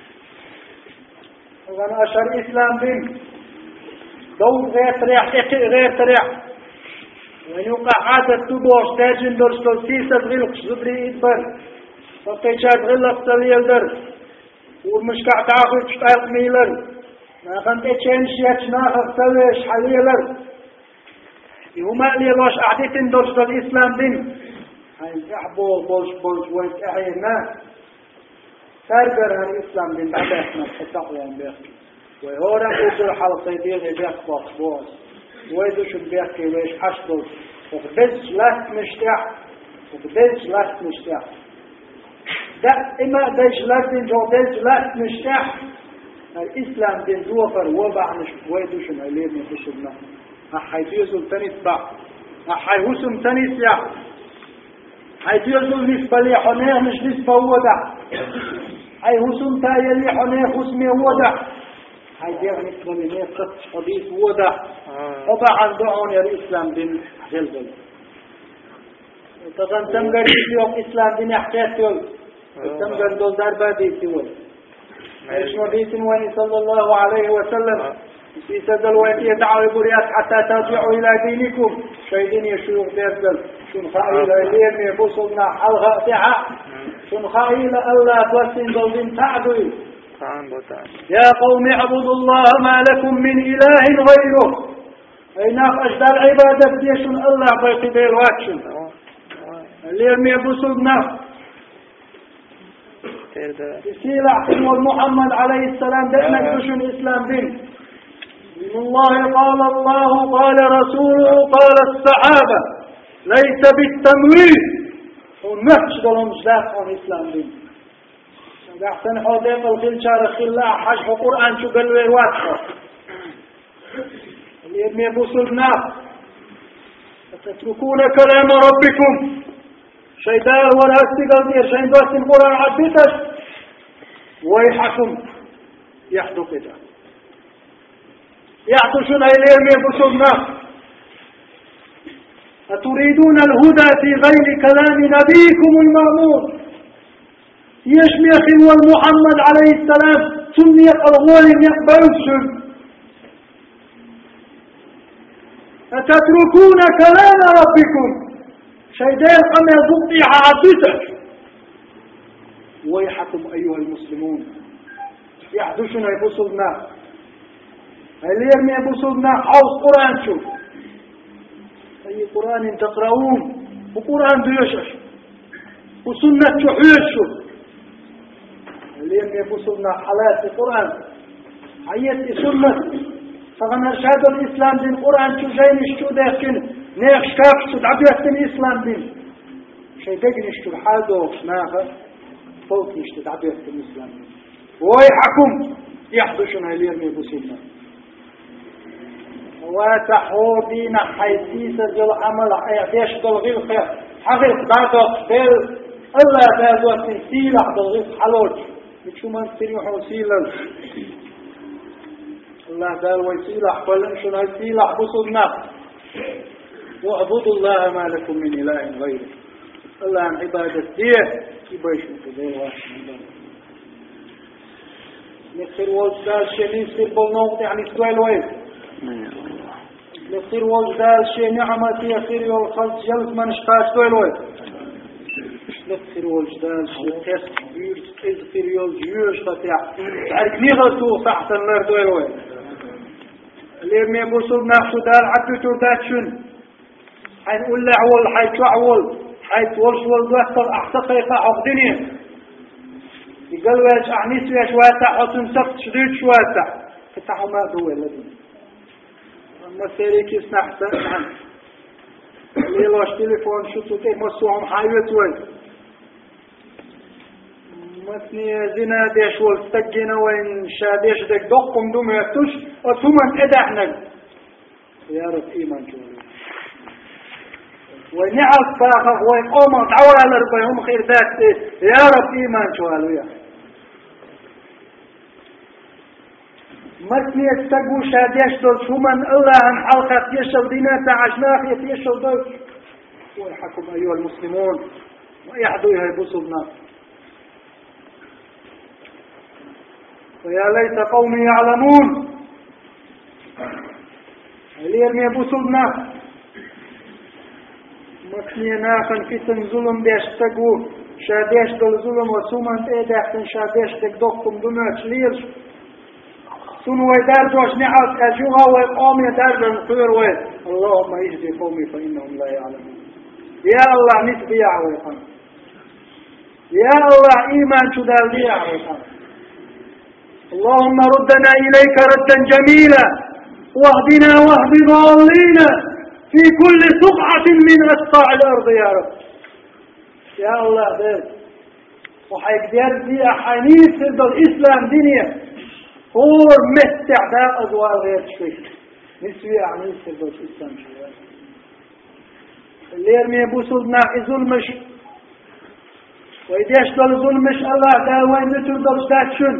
Speaker 1: تغن أشهر إسلام دين دو غير تريح إقي غير تريح ويوقع عادة تبوش تاجن درستو سيسة غلقش زبري إدبر فقيشات غلق تليل در ومش قاعد تاخذ تشتاق ميلر ما كنت تشينش يتناخ تسويش حليلر يوم اللي لاش أعطيتن درس الإسلام دين هاي يحبوا بوش بوش وين أحيانا تربر الإسلام دين بعد إحنا التقوى بيحكي وهورا كل حلقة دين بيحكي بوس ويدوش بيحكي ويش حشدوش وقدس لست مشتاح وقدس لست مشتاح ده إما ديش لست جودس لست مشتاح الإسلام دين دوفر وبع مش ويدوش العليم يخشبنا حيث يزول تاني تبع حيث تاني سياح حيث يزول نسبة لي حنيه مش نسبة وضع حيث تايا لي حنيه خسمي وضع حيث نسبة لي قط حديث وضع وبع دعون يا الإسلام دين جلبل طبعا تنقر يوم إسلام دين يحكيت يوم تنقر دول دار بادي سيوي ايش نبيت وين صلى الله عليه وسلم في سدل وين يدعوا البريات حتى ترجعوا الى دينكم شيدين يشوف بيرسل شن خائل اليم يبصلنا حلقة ساعة شن خائل ألا توسن ضلين تعدوا يا قوم اعبدوا الله ما لكم من إله غيره أي ناقش دار عبادة ديشن الله بيقي بيرواتشن اليم يبصلنا سيلة محمد عليه السلام دائما يدشن الإسلام دين من الله قال الله قال رسوله قال الصحابة ليس بالتمويل ونفس دلهم جداف عن الإسلام دين أحسن حديث الخل شارخ الله حجب القرآن شو قالوا يواتفه اللي يبني بوصلنا فتتركون كلام ربكم شيطان ولا استقل دير شيء بس القرآن عبيتش ويحكم يحدو كده يعطشون إليهم يبصرنا أتريدون الهدى في غير كلام نبيكم المأمور يشمي أخي والمحمد عليه السلام سمي الأول يقبلش أتتركون كلام ربكم شيدين أما يضطي عابدك ويحكم أيها المسلمون يحدثنا يبصرنا اللي يرمي يبصرنا حوص قرآن شوف أي قرآن تقرؤون وقرآن ديشش وسنة شحيش شوف اللي يرمي يبصرنا حالات القرآن عيت سنة فغن ارشاد الإسلام دين قرآن شو جاي نشتو داخل نيخ شكاف شو دعبيت الإسلام دين شيء داقي نشتو حادو ناخر فوق نشتو دعبيت الإسلام دين ويحكم يحدثنا اللي يرمي يبصرنا وتحوبين حيثيس جل عمل ايش دلغي خير حقيق بعدك بيل الله بيزوت سيلة دلغي حلوج شو ما نسيريحو سيلة الله قال وسيلة قلن شنو سيلة بصدنا واعبدوا الله ما لكم من إله غيره الله عن عبادة ديه يبايش متدين واحد نصير وزدال شيء نصير بالنوط يعني سؤال وين نصير وزدال شيء نعمة يصير يوصل جلس من شقاش سؤال وين نصير وزدال شيء تست بيرس إذكر يوزيوش فتح تعرف نغلطو تحت النار سؤال وين اللي ميبوصل نفسه دار عدو توداتشن حينقول له عول حيتوعول حيتولش والوقت أحتقيقة عقدني يقال ويش أعنيس ويش واتع وتنسق شديد شواتع فتحوا ما دول لدين أما سيريك يسنع حسن عنه اللي يلوش تليفون شو تطيق مصوهم حيوت وين مثني زنا ديش والسجن وين شاديش دك دقم دوم يتوش وثم ادحنك يا رب إيمان شوالي ونعف باقف وين قوم تعول على ربهم خير ذات يا رب إيمان شوالي مثني استقو شاديش دول ثم الله عن حلقة يشل دينات عشناخ يشل دول ويحكم أيها المسلمون ويحدوا يهيبسوا الناس ويا ليت قومي يعلمون اللي يرمي بوصلنا مثني ناخن كتن ظلم بيشتقو شاديش دل ظلم وسومن ايداحتن شاديش تقدقكم دماغ ليرش سنو ويدار جوش نعاس اجوها ويقوم يدار بالخير وين اللهم اهدي قومي فإنهم لا يعلمون يا الله نسبي عويقا يا الله ايمان شدال لي عويقا اللهم ردنا إليك ردا جميلا واهدنا واهد ضالين في كل سقعة من أسقاع الأرض يا رب. يا الله ده وحيقدر دي أحانيس الإسلام دنيا هو مستعداء أدوار غير شيء نسوي أحانيس الإسلام شيء اللي يرمي بوصلنا ظلمش وإذا يشتغل ظلمش الله دا وين ترضى بستاتشن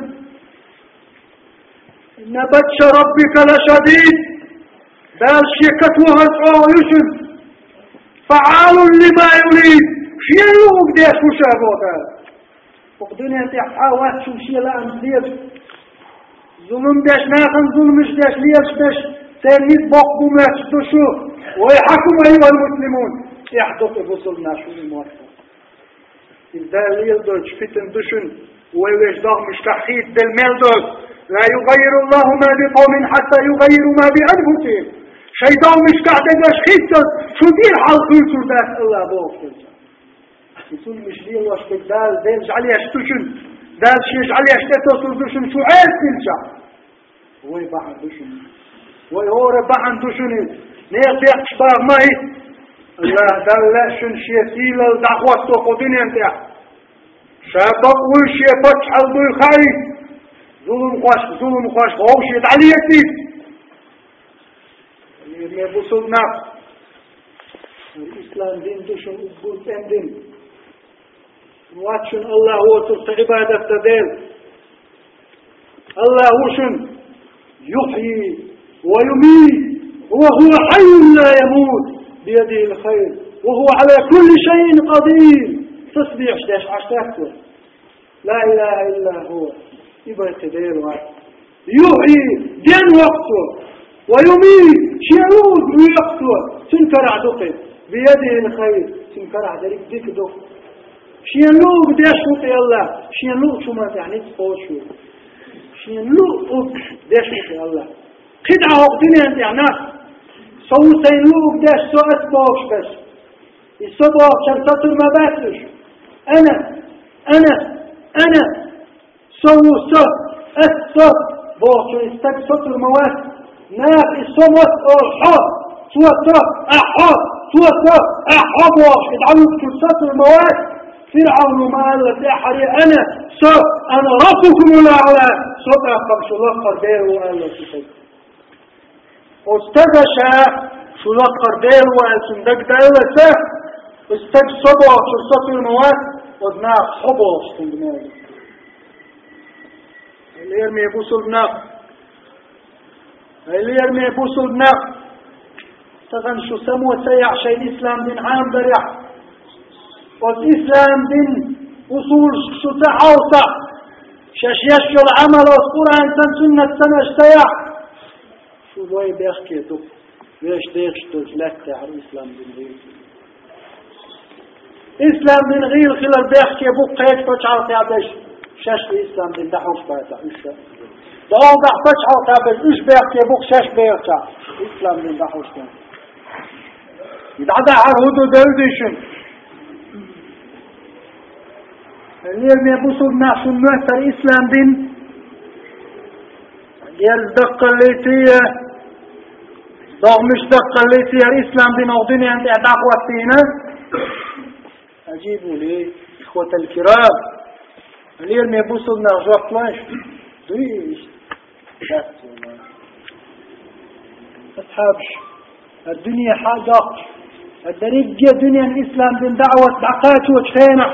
Speaker 1: إن بطش ربك لشديد دال شيكت وهزعو يشن فعال لما يريد شيء يوم ديش مشابه دال وقدني أنت حاوات شو شيء لا أمزيد ظلم ديش ناخن ظلمش ديش ليش ديش تنهيد بقبو ما تشتشو ويحكم أيها المسلمون يحدث بوصلنا شو الموافق إذا يلدوش فتن دشن ويوش ضغ مشتحيد بالميلدوش لا يغير الله ما بقوم حتى يغيروا ما بأنفسهم شيطان مش قاعد يدش خيطة شو دي الحلقين سردات الله بوصل يقول مش دي الوش بدال ديل جعلي اشتشن دال شي جعلي اشتتو دشن شو عيد تلجع وي بحن دشن وي هور بحن دشن نيق يقش باغ ماهي الله دال لا شن شيتيل الدعوة توقودين انتع شابق وشي فتح الضي خايف ظلم خواش ظلم خواش خوش يدعلي يكتيب اللي يبصدنا الإسلام دين دشن أبوت ام دين واتشن الله هو تلت عبادة تديل الله وشن يحيي ويميت وهو حي لا يموت بيده الخير وهو على كل شيء قدير تصبيح داش عشتاكته لا إله إلا هو يبقى يقدر يحيي دين وقته ويميت شيلوك ويقته تنكر عدقه بيده الخير تنكر عدريك ديك دق شيلوك داش وقي الله شيلوك شو ما يعني تفوشو شيلوك داش وقي الله خدعة وقتني أنت يعني سو سيلوك داش سو أسبوش بس السبوك عشان تطر ما باتش أنا أنا أنا سو سو أسو بوش يستك سطر مواد ناف السموت أو حاب توتر أحاب توتر أحاب بوش ادعوا كل سطر مواد فرعون ما قال في حري أنا سو أنا ربكم الأعلى سو أقب شو لقر دير وقال له سيد استاذ شاء شو لقر دير وقال سندك دير سه استاذ صبع شو سطر مواد ودناق حبوش تندماغ اللي يرمي يبوسوا بناق اللي يرمي يبوسوا بناق تغن شو سموه سيع شيء الإسلام دين عام بريح والإسلام دين أصول شو تعوصة شاش يشو العمل والقرآن سن سنة سنة اشتيع شو بوي بيحكي تو ليش ديش تجلك تعر الإسلام دين غير إسلام دين غير خلال بيحكي بوك قيت فجعل تعبش شاش الإسلام دين دحوش بايتا إيشا دعو دح فجعل تعبش إيش بيحكي بوك شاش بيحكي إسلام دين دحوش بايتا يدعدا عرهدو دردشن اللي يبصوا بناس المهتر الإسلام دين يلدق الليتية ضغ مش دق الليتية الإسلام دين أغضيني عند إعداق وقتينا أجيبوا لي إخوة الكرام اللي يبصوا بناس وقت لاش دويش بس والله أصحابش الدنيا حاجة الدرجة دنيا الإسلام دين دعوة دعقات وشخينة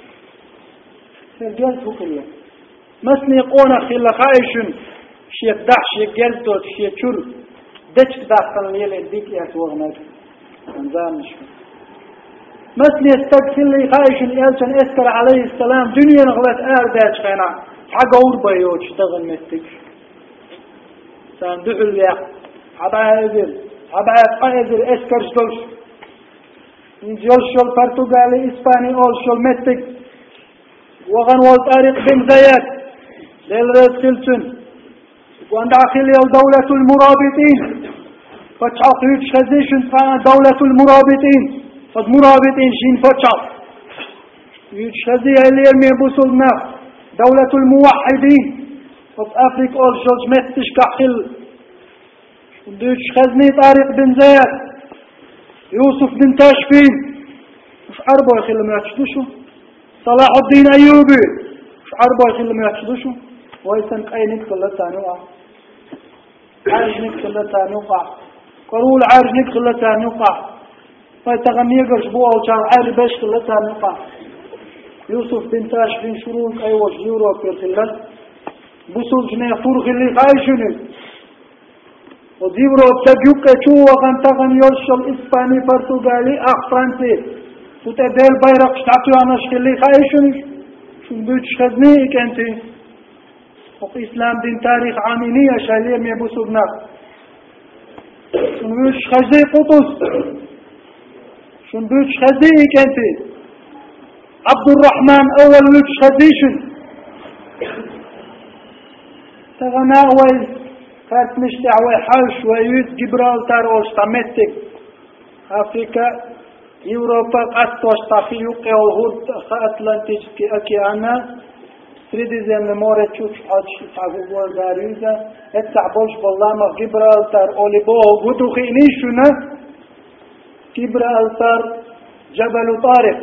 Speaker 1: جلته كله مسني قونا خلا خايشن شيء دحش جلته شيء شر دش داخل ليل الديك يا توغنا انزامش مسني استغفر لي خايشن يالشن اسكر عليه السلام دنيا نغلط ارداش خينا حق اوربا يوش تغل مستك ساندوح اللي عبايدر عبايد قايدر اسكر شلوش نجول شل برتغالي اسباني اول شل مستك وغن والطارق بن زياد للرد سلسن وعند عقل دولة المرابطين فتحق يتش خزيشن دولة المرابطين فالمرابطين شين فتحق يتش خزيها اللي يرمي بوصلنا دولة الموحدين فت أفريق أول شلش متش كحل يتش خزني طارق بن زياد يوسف بن تاشفين مش عربة يخلي ما يتشدشوا. صلاح الدين أيوبي مش عربة يخلي ما يتشدشوا. ويسن أي ندخل لتانوقع عارج ندخل لتانوقع قرول عارج ندخل لتانوقع فيتغني قرش بوه وشان عارج بيشخل لتانوقع. يوسف بن تاشفين شروط أيوة جيورو بيرتلت بوصل جنيه فرق اللي خايشني وزيبرو تجيوك شو وغن تغن يرشل إسباني برتغالي أخ فرنسي وتدل بيرق شتعطي عناش اللي خايشني شو بيتش خزنيك انتي وفي إسلام دين تاريخ عامينية شالية ميبوسو بناك شو بيتش خزي قطس شو بيتش خزيك انتي عبد الرحمن أول بيتش خزيشن تغنى ويل كانت نشتع ويحاش ويود جبرالتار وشتامتك أفريقيا يوروبا قطوش تافيوك وهود أتلانتيك أكي أنا تريد زي ممورة تشوف حاج تعبوا داريزا اتعبوش بالله ما جبرالتار أولي بوه قدو خينيشنا جبرالتار جبل طارق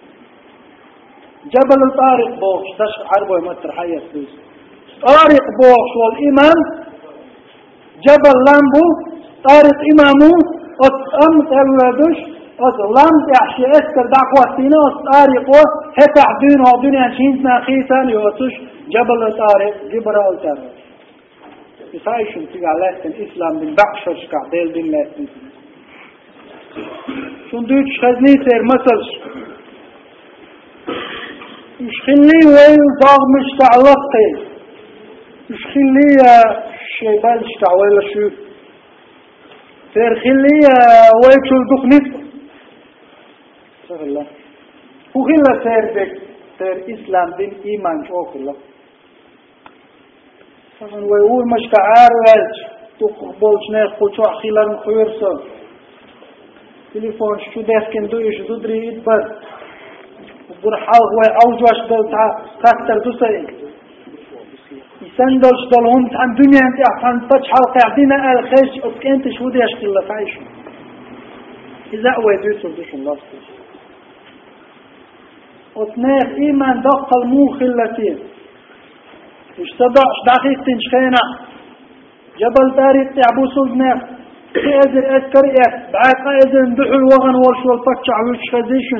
Speaker 1: جبل طارق بوش داش عربو يمتر حيا سوس طارق بوش والإمام جبل لامبو طارق إمامو أتأم تلدوش أتلام تحشي أسكر دعواتينا أتطارقو هتع دين ودنيا شينتنا خيسان يوتوش جبل طارق جبرال طارق يسايشن تيجا لاتن إسلام بن بحشش كعديل بن لاتن شندوش خزني سير مسلش مش خلي وين ضاغ مش تعلقتي مش خلي شيبال اشتعويل شو سير خلي ويتشو الدقنيت سهلا هو خلا سير بك سير إسلام دين إيمان شوك الله سهلا ويقول مش تعار والج تقبل شنيخ قوشو خلا مخيرسا تليفون شو داسكن دويش دودري إدبر وبرحاغ ويعوجوش دولتها كاكتر دوسين يسندلش دولهم عن دنيا انت احسن تجحل قاعدين الخيش انت شو دي اشكي الله تعيش اذا هو يدوسل دوش الله وثناء ايمان دقل مو خلتين اشتدعش دقيق تنشخينا جبل تاريخ تعبو صدناك قادر اذكر ايه بعد قادر ندحو الوغن ورش والفتشع والشخزيشن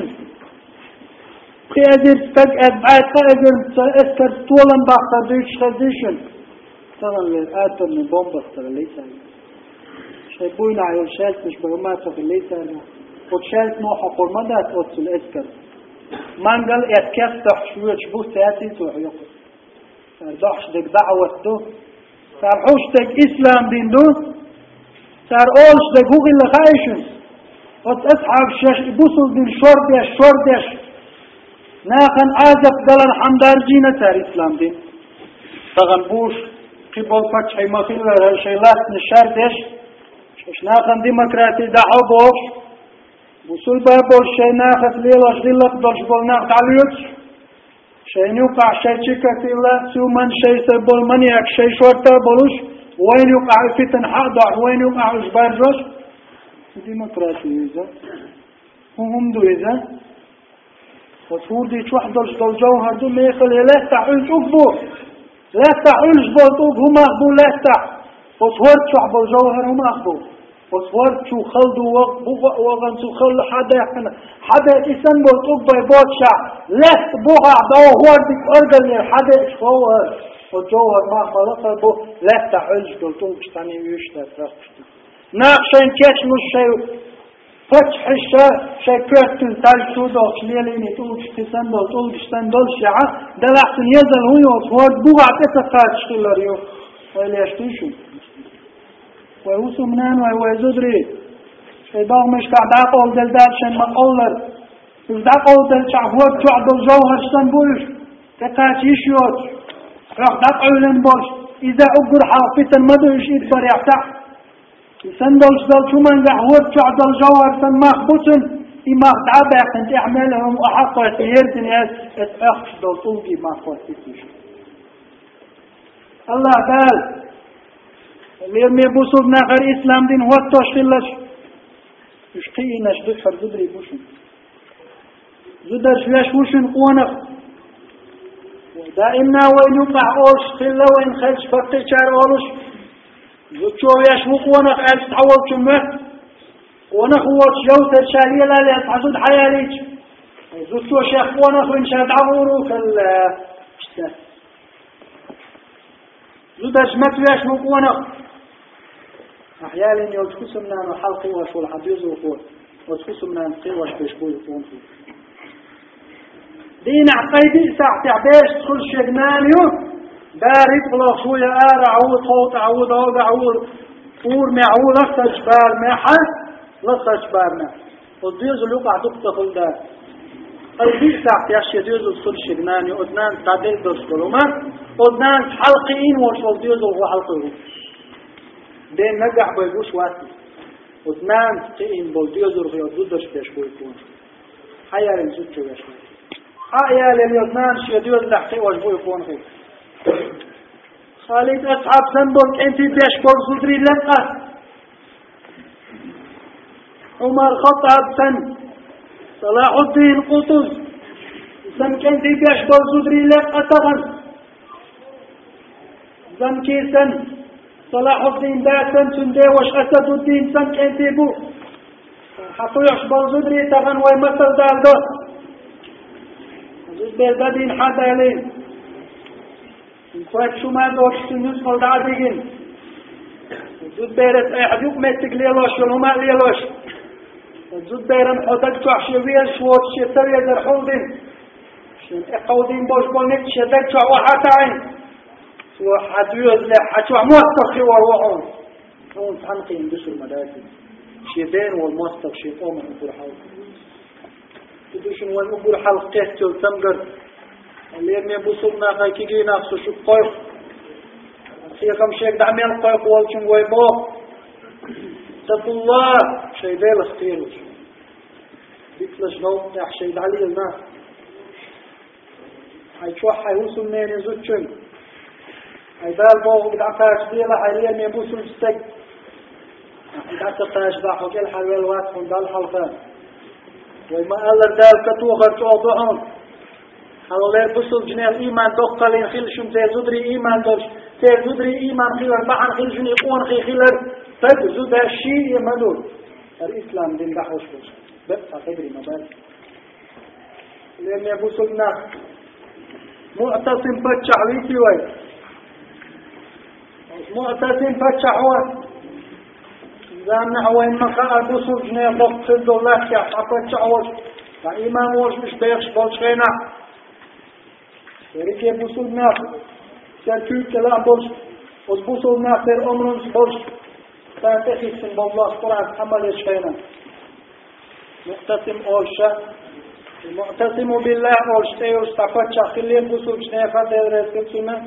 Speaker 1: قادر تقعد بعد قادر اذكر طولا باقتا دوش خزيشن طبعا للآتر من بومبا استغليت عليه شايبوين على الشالت مش بغمات استغليت عليه وتشالت نوحة قرمدات وتصل اذكر مانقل اتكفتح شوية شبو سياتي توحيقه ساردوحش دك دعوة دو سارحوش دك اسلام دين دو سار اولش دك هوغي لغايشن وتأصحاب شاش بوصل دين شوردش شوردش ناخن عازف دلن حمدار جينا سار اسلام دين تغن بوش قبل فتحي مخيلة شيلات نشاردش شاش ناخن ديمقراطي دعو بوش بوصل بابول شي ناخذ ليلة شغلة دولش بول ناخذ عليوش شي نوقع شي شكا الله سو من شي سبول منيك شي شورتا بولوش وين يوقع فتن حاضر وين يوقع جبارجوش ديمقراطي إذا هم دو إذا وصور دي شوحدلش دول جوهر دول ما يخلي لا تعول شوفبو لا تعول جبول طوب هم أخبو لا تع وصور شوحبو جوهر هم أخبو وصورت شو خلدو وغن شو خل حدا يحنا حدا إنسان بطوب بيبوت شع لست بوها دو هو ديك أرجل حدا شوهر وجوهر ما خلص بو لا تعلج بطوب شتاني ويشتت رخشت ناقشين كيش مش شيء فتح الشيء شيء كرتن تال شو دوش ليليني توش تسان دول توش تسان دول شعة دلعتن يزل هو وصورت بوها تسقط شتلريو ولا يشتيشو ويوسو منان ويزودري شيباغ مش قاعد اقول دلدال شن مقولر يزد اقول دل شعبوات شعب الجوهر شتن بولش تقاش يشيوت راح دقعولن بولش إذا أقر حافظا مدو يشيد بريعتا يسندلش دل شو من قحوات شعب الجوهر شتن مخبوطن إما دعبك انت اعمالهم وحقا يتيرتن ياس اتأخش دل طولي ما خواتيش الله قال ليرمي بوصول ناخر إسلام دين هو التوش خلش مش قينا شدود فرزدري بوشن زدر شويش بوشن قونق دائما وين يقع أولش خلا وين خلش بقي شار أولش زدشو يشمو قونق ألف تحول شمه قونق هو شوتر شالية لا لا تحسد حياليك زدشو شيخ قونق وين شاد عمورو كلا اشتا زدر شمت يشمو قونق أحيانا يوتكسم نانو حلقي وشو الحديث وقول وتكسم نان قي وش بيشبو يقوم فيه دين عقيدي ساعتي عباش تدخل شجنانيو بارد بلا شوية آر عود خوط عود عود عود فور معود لسا جبار محا لسا جبار محا والديوز اللي يقع تقتل ده قيدي ساعتي عشي ديوز تدخل شجنانيو ودنان تعديل درس كلما ودنان حلقين وش والديوز اللي هو حلقين دين نجح بيقوش واسي ودنان تقين بالديوز اللي هو زودش بيشبو يكون حيال زودشو بيشبو حيال اليوزنان شيديوز لحقي وجبو يكون خير خالد أصحاب سنبوك انتي بيشبو زودري لنقى عمر خطاب سن صلاح الدين قطز سن كنتي بيشبو زودري لنقى تغن زنكي سن صلاح الدين باسن سنديوش أسد الدين سن كنتي بو حطو يشبو زودري تغن ويمثل دالدو زود بدين حدا لين نقول شو ما دوش تنوس ملدا ديجين زود بيرت أحدوك متك ليلوش ولا ما ليلوش زود بيرم حدك تعشويل شوط شتر يدر حوضين شن اقودين بوش بونك شدك شو وحتاين شو حدوز له حشو موثق وروحون هون تنقين بسر المدارس شيدين والموثق شيطان من الحوض تدوشن وين أقول حلقة تل تمجر اللي يرمي بوصلنا خايكي جينا خصو شو قيف خي كم شيء دعمين قيف والشن ويبو تقول الله شيء ديل اختيروش بيتلش نو يح شيء دعلي لنا هاي شو حيوصل نين يزوجن هاي دال بوغ بدعكاش ديلا هاي يرمي بوصل استج هاي دعكاش باحو كل حلوة الوقت من دال حلقان وما قال دال كتوغر توضعون حلالير بسل جنال إيمان دقلين خلشم تيزودري إيمان دوش تيزودري إيمان خيلر بحن خلشم يقون خي خيلر تجزود الشيء يمدول الإسلام دين بحوش بوش بقى تدري مبال لأن يبسلنا معتصم فتح ويتي وي معتصم فتح وي زامنا وين مقا بوصل جنيه ضغط الدولار كي حطت شعوش فإيمان وش مش بيخش بولشينا وريكي بوصل ناس سيركو كلام بولش وبوصل ناس سير أمرون بولش فانتخي سن بالله قرآن حمل يشينا مقتسم أولشا المعتصم بالله أولش تيوش تفت شخلين بوصل جنيه فاتر رسلسنا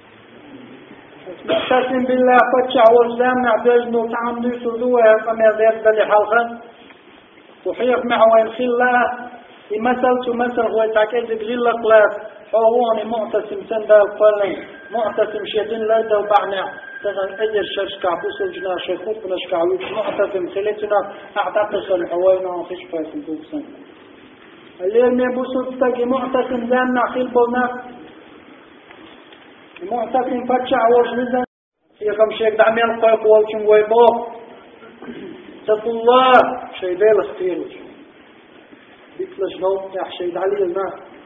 Speaker 1: معتصم بالله فتح والزام نعتاج نو تعمدي سلوها كما زياد بلي حلقا وحيق مع وين خلا يمثل تمثل هو تاكيد غير قلاس حواني معتصم سندال قلني معتصم شيدين لرد وبعنا تغن اجر شرشكا بوصل جنا شيخوت بنشكا عيوش معتصم خليتنا اعتقص الحوينا وخش فاسم توقسن اللي يرمي بوصل تاكي معتصم زام نعخيل بولنا معتصم فتح وجلزا في كم شيء دعمين قيق والشن ويبو تقول الله شيء ديل اختيروش بيتلش نو يح شيء دعلي لنا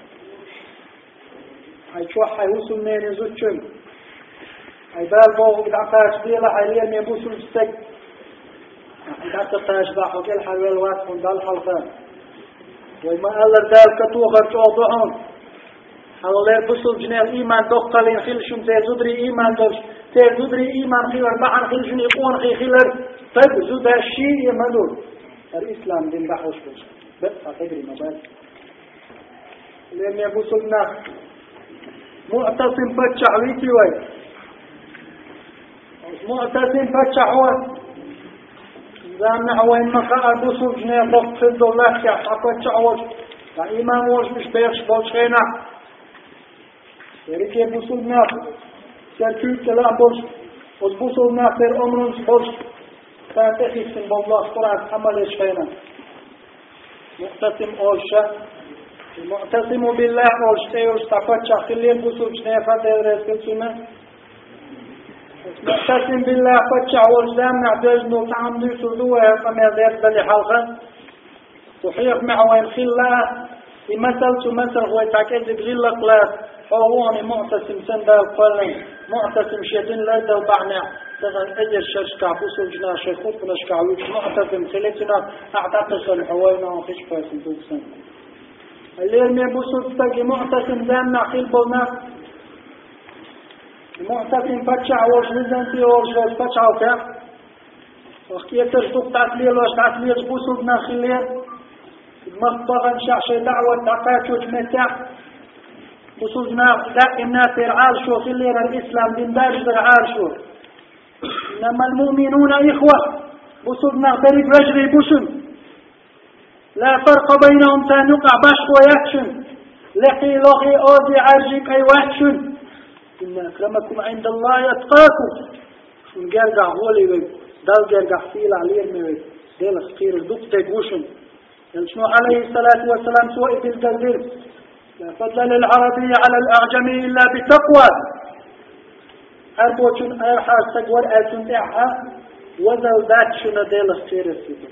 Speaker 1: هاي شو حيوصل نين يزوجن هاي بال بوغ بدعقاش ديلا هاي لين يبوصل السج هاي دعقاش باحو كل حلوة الوقت من دال حلقان وما قال دال كتوغر توضعون حلالير بسل جنال إيمان دقلين خلشم تيزودري إيمان دوش تيزودري إيمان خيلر بحن خلشم يقون خي خيلر تجزود الشيء يمدول الإسلام دين بحوش بوش بقى تدري مبال لأن يبسلنا معتصم فتح ويتي وي معتصم فتح وي زامنا وين مقا بسل جنال ضغط الدولار كي حطت وش فإيمان وش مش بيخش بولشينا وريكي بوصلنا سيركو كلام بولش وبوصلنا سير أمرون بولش فاتحيسن بالله قرآن حمل شينا معتصم أولشا معتصم بالله أولشتي واستفاد شخصيا بسوب شنيفة درسكتنا معتصم بالله فتشع والسلام نعتاج نطعم نسلوها فما ذات بل حلقة وحيق معوين خلا يمثل تمثل هو يتعكد بغير القلاس فهو معتصم سندا القلن معتصم شدين لا دو بعنع تغن أجر ششكع بوصل جنا شيخوت ونشكع ويش معتصم خلتنا أعتقش الحوينا وخش فاسم دوكسن اللي يرمي بوصل تاقي معتصم دامنا خيل بلنا معتصم فتشع ورش نزن في ورش فتشع وكا وخي يترشدوك تعتليل واش تعتليل بوصل دنا خليل مطبغا شعشي دعوة تقاتل متاع بصوصنا دائما في العارشو في الليل الإسلام دين دارج در عارشو إنما المؤمنون إخوة بصوصنا بريد رجري بسن لا فرق بينهم تنقع بشق ويكشن لقي لغي أوزي عرجك أي وحشن إن أكرمكم عند الله يتقاكم شون جرقع هولي وي دال جرقع فيل عليه موي ديل سقير الدوك تقوشن شنو عليه الصلاة والسلام سوء في الجزير لا فضل للعربي على الأعجمي إلا بتقوى أربوشن أرحى سجور أتن إعها وذل ذات شنو ديل السير السيطة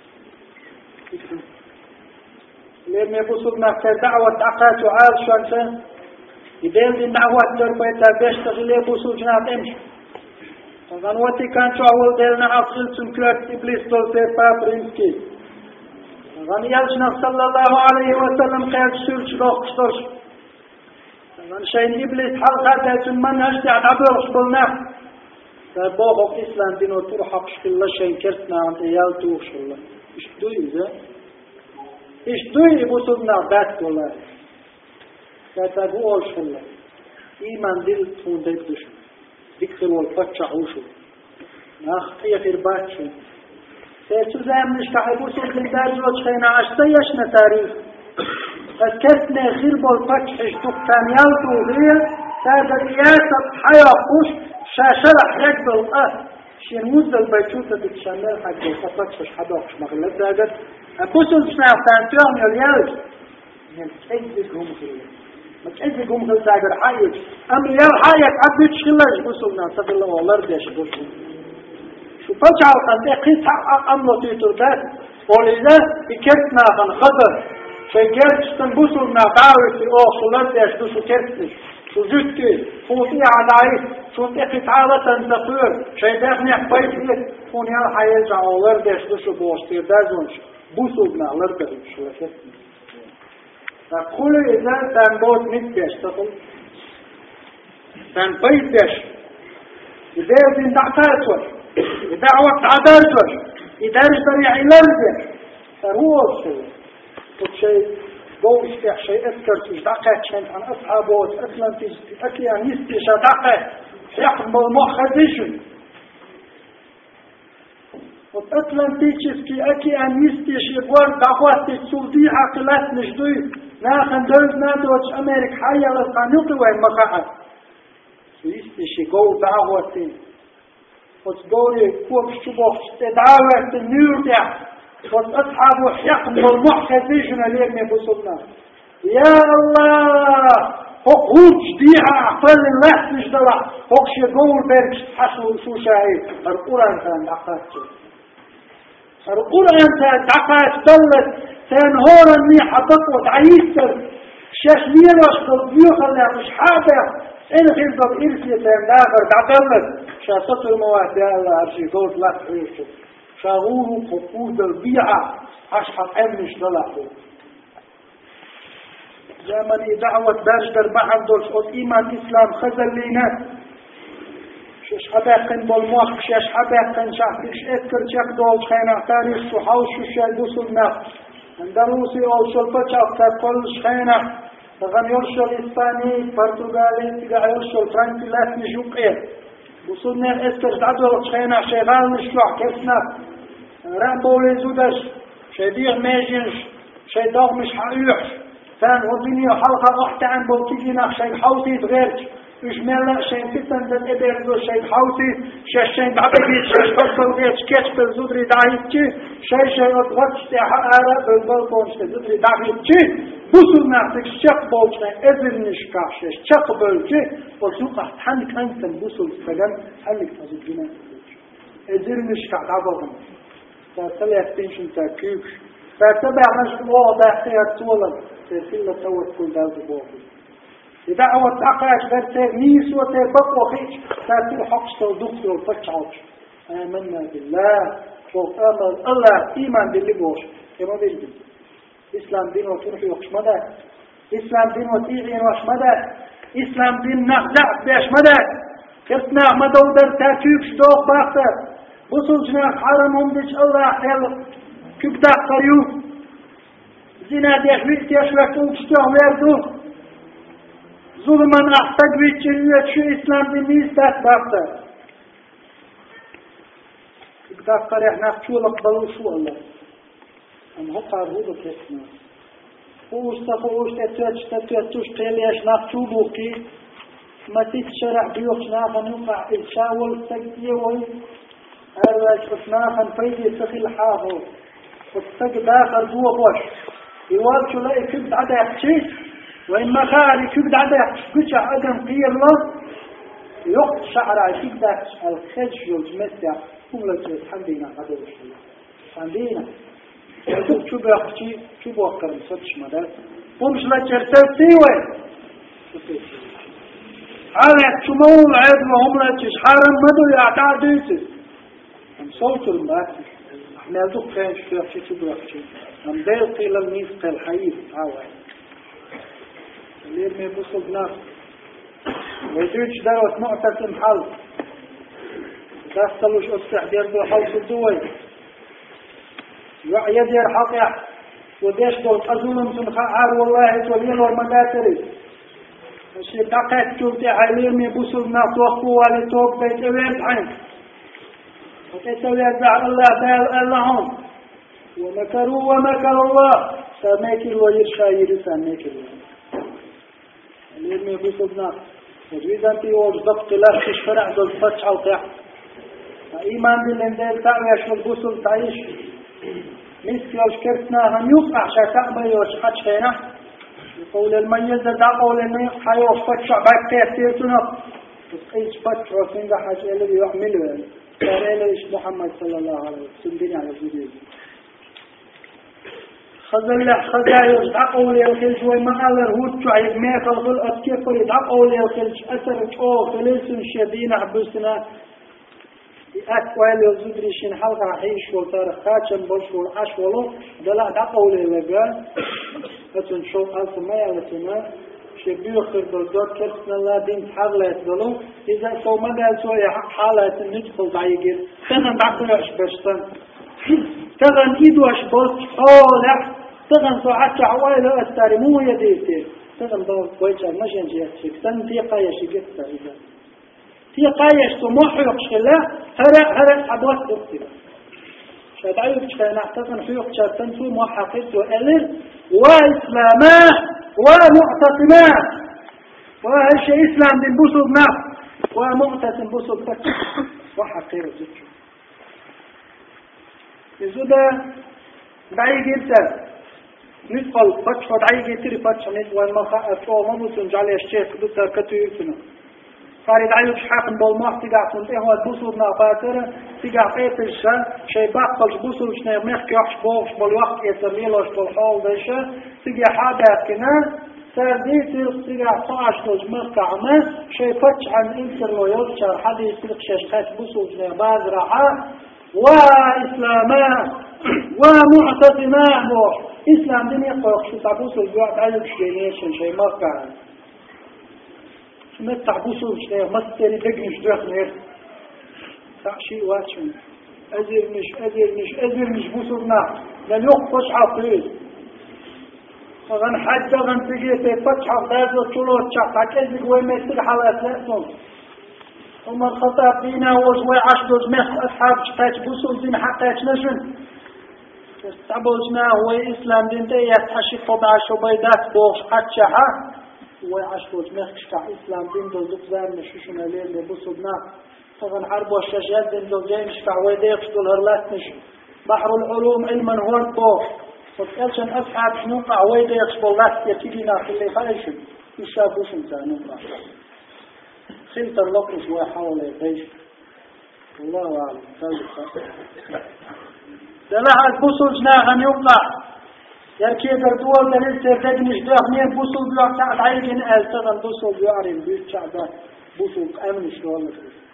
Speaker 1: لأن يبصدنا في دعوة أقات وعال شوانسا يديل دي دعوة تربيتا بيشتغل يبصد جناب إمش فغنوتي كان شعول ديلنا عصل سنكلات إبليس تلسي بابرينسكي غن يلجنا صلى الله عليه وسلم قيل سيرش روح قشترش غن شين إبليس حلقة ديت المنهج تعد عبرش بالناف فبوغو في إسلام دينو تروحق شكل الله شين كرتنا عن إيال توش الله إيش دوي إذا إيش دوي بصدنا بات والله فتاقو أوش الله إيمان دل تون ديبدش ذكر والفتش عوشو ناخ قيخير باتشو سيسو زام نشتحي بوصل للداج وشخينا عشتيشنا تاريخ فكرتنا خير بالفتح اشتوكتان يالتو غير سادة رياسة حياة خوش شاشرح يقبل اه شين موزل بيشوطة بتشمل حق وفتش حدوكش مغلب داجت بوصل جنا فانتوام يليالج مكأزقهم خير مكأزقهم خير داجر حايج ام يال حايج عبد شخلاج بوصلنا صد الله والله رديش بوصل فجعل قد اقيت أمر تيتردات ولذا بكرتنا عن خطر فجرت تنبسلنا قاوي في أوصلات يشبسوا كرتني وجدتي فوتي على عيد فوتي قطعالة تقول شيداخني حبيت لك فوني الحياة ورد يشبسوا بوستير دازونش بوصلنا لرد بشلكتني فقول إذا تنبوت نتبش تقول تنبيتش إذا يبين دعتاتوش دعوة عدالتوش إدارة طريعي لرزة فهو الشيء والشيء بوش تح شيء أذكر تش دقات شان عن أصحابه وأسلم تش أكي عن يستيش دقات يحكم بالمؤخذيشن وأسلم تيشس كي أكي عن يستيش يبور دعوات تسودي عقلات نجدوي ناخن دوز نادوش أمريك حيا للقانوط وين مقاعد يستيش يقول دعواتي وتدوري فوق الشبوخ تدعوة النور ده وأصحابه يحكم بالمحكزيشن اللي يبصدنا يا الله فوق هوج ديها أقل الله نجدلا فوق شيقول بيركش تحسوا شو شاهد القرآن كان دعقاتك القرآن كان دعقات دولت تنهورا ميحة تطوط عيسر شاش ميراش تضيوخ اللي مش حابة إن خلطة إرسية تندافر دعقلت شاطط المواد الله عشي قوت لا تحيشه شاغوه خطوط البيعة عشحة أمنش دلعه زمن دعوة باش در بعض دول شخص إيمان إسلام خزل لينا شش حباقن بالموخ شش حباقن شعبش اذكر شاك دول شخينا تاريخ شحوش وشادوس النفس اندروسي أو شلطة شاكتر كل شخينا فغن يرشل إسباني برتغالي تقع يرشل فرنسي لاتني شوقين وصلنا اذكر دعوة شخينا شغال نشلوح كسنا رامبولي زودش شديع ماجنش شيداغ مش حقيقش كان وضيني حلقة واحدة عن بوتيجينا شيء حوطي تغيرش إجمالا شيء فتن ذات إبرزو شيء حوتي شيء شيء بعبيت شيء فضل غير كيش بالزدري دعيتي شيء شيء أضغطش تحقارا بالبلطونش بالزدري دعيتي بوصل نعطيك شق بولشنا إذن نشكاش شق بولشي وزوقع تحنك أنتم بوصل سلام حلك تزدنا إذن نشكا عبضا فأتلي أتنشن تاكيوش فأتبع نشك واضح تيرتولا تيرتولا توكل داود بوضي إذا أود أقاش برتر ميس وتبق وخيش تأتي حقش تودوك والفتشعوش آمنا بالله وآمن الله إيمان بالله بوش كما بيجب إسلام دين وترحي وخش مدى إسلام دين وتيغين وش مدى إسلام دين نخدع بيش مدى كسنا مدودر تاكيوش دوق باختر بصلجنا حرمهم ديش الله حيال كبدا قريو زنا ديش ويت يشوك توكشتوه ويردوه ظلما أحتاج بيتشيلية شو إسلام دينيس تأثبارته تأثبار إحنا نفشو لقبلو شو الله أم هو قارهو بكسنا فوش تفوش تتوش تتوش قيليش نفشو بوكي ما تتشرع بيوش ناخن يقع إلشاول تقديوه أرواج أثناخن فيدي سخي الحافظ والتق داخل جوا بوش يوالشو لأي كبد عدا يحشيش وإما خاري كبد عدا كشع أدم قير له يقط شعر كبدا الخدش والجمسة هم لك حمدينا هذا الشيء حمدينا يقول شو بيحكي شو بوكر مسدش مدار ومش لا ترتل سوى على تمول عيد وهم لا تشحرم مدو يعتاديت هم صوت الماتي احنا ذوق كان شو بيحكي شو بيحكي هم ديل قيل الميسق الحيث عاوة اللي ما يبصل بناس ويجوش دروت معتصم حل تستلوش أصلح ديردو حوص الدول يد يرحق وديش دول أظلم تنخعار والله تولين والمقاتري الشيء دقيت جلتي حالير ما يبصل بناس وقفوا لتوب بيت أوير حين وكيسوي أدعى الله تعالى اللهم ومكروا ومكر الله ساميك الولي الشاير ساميك الولي اللي يبصدنا وإذا أنت وجدت لا تشفرع ذو الفتح أو تح إيمان بالله تعالى شو البصل تعيش مثل وشكرتنا هم يقع شكاء وشحت شينا يقول الميزة دا قول إنه حيوش فتح بعد كثير تنق تسقيش فتح وسنجا حاجة الذي يعمله قال إيش محمد صلى الله عليه وسلم سندني على جديد خذل خذايا يدعقوا لي الخلج وما على الهود شعيب ما يخلق أتكفر يدعقوا لي الخلج أثر أو ثلاث شدين عبسنا أكوال الزدريشين حلقة حيش والتاريخ خاتم بوش والعش ولو دلع دعقوا لي لقال أتن شو ألف ما يلتنا شبيه خير بالدور كرسنا لا دين حالة يتدلو إذا سو مدى سوى حالة ندخل ضعيقين تغن دعقوا أشبشتن تغن إيدو أشبوت حولك تغن ساعات عوائل أستاري مو يديتي تغن دور كويتشار مجان جياتشيك تن تيقايا شكتا إذا تيقايا شتموح يقشلا هرا هرا عبوات اختبا شاد عيوك شفانا تغن حيوك شاتنسو موحقيت وألل وإسلاما ومعتصما وهالشي إسلام دين بوصل ناف ومعتصم بوصل فتح وحقير زيتشو إذا دعي جدا ندخل فتح ودعي جتري فتح ندخل ما خاف ما مسلم جعل الشيخ دكتور كتير صار يدعي شحاق بالماء تجع كنت هو البصور نافاتر تجع قيت الشان شيء بقى البصور مش نيمخ يحش بوش بالوقت يتميلش بالحال ده تجع حاجة كنا صار ديت تجع طاش تجمع كعمة شيء فتح عن إنسان ويوتشر حد يسلك شاشات بصور نباز راحة وإسلاما ومعتصما موح إسلام دنيا قوق شو تعبوسوا الجوع تعلق شينيشن شيء ما كان ما تعبوسوا شيء ما تاني دقنش داخل تعشي واتشن أزر مش أزر مش أزر مش بوسونا لن يقفش عقيل فغن حد غن تجي تفتح عقيل وطلوع تشعق أزر وما يصير حالات لأسهم ثم الخطأ فينا وزوي عشر مخ أصحاب شتات بوسو زين حقات نجن استعبوزنا هو إسلام دين ده يتحشي قضاء شبيدات بوش حتشها
Speaker 2: وعشقوت مخش كإسلام دين دول دكزان مشوشنا ليل بصدنا طبعا حرب والشجاعات دين دول جاي مش كعويديك دول هرلات مش بحر العلوم علما هو الطوف وتقالشن أصحاب شنو كعويديك بولات يكيدنا في اللي خايشن يشافوش انسانون خلت اللقش ويحاول يبيش الله أعلم دلها البصل جناها يوقع يركي دردوال دليل تردنش داخنين بصل بيوقع العيقين ألتغن بصل بيعرين بيت شعبان بصل أمنش والله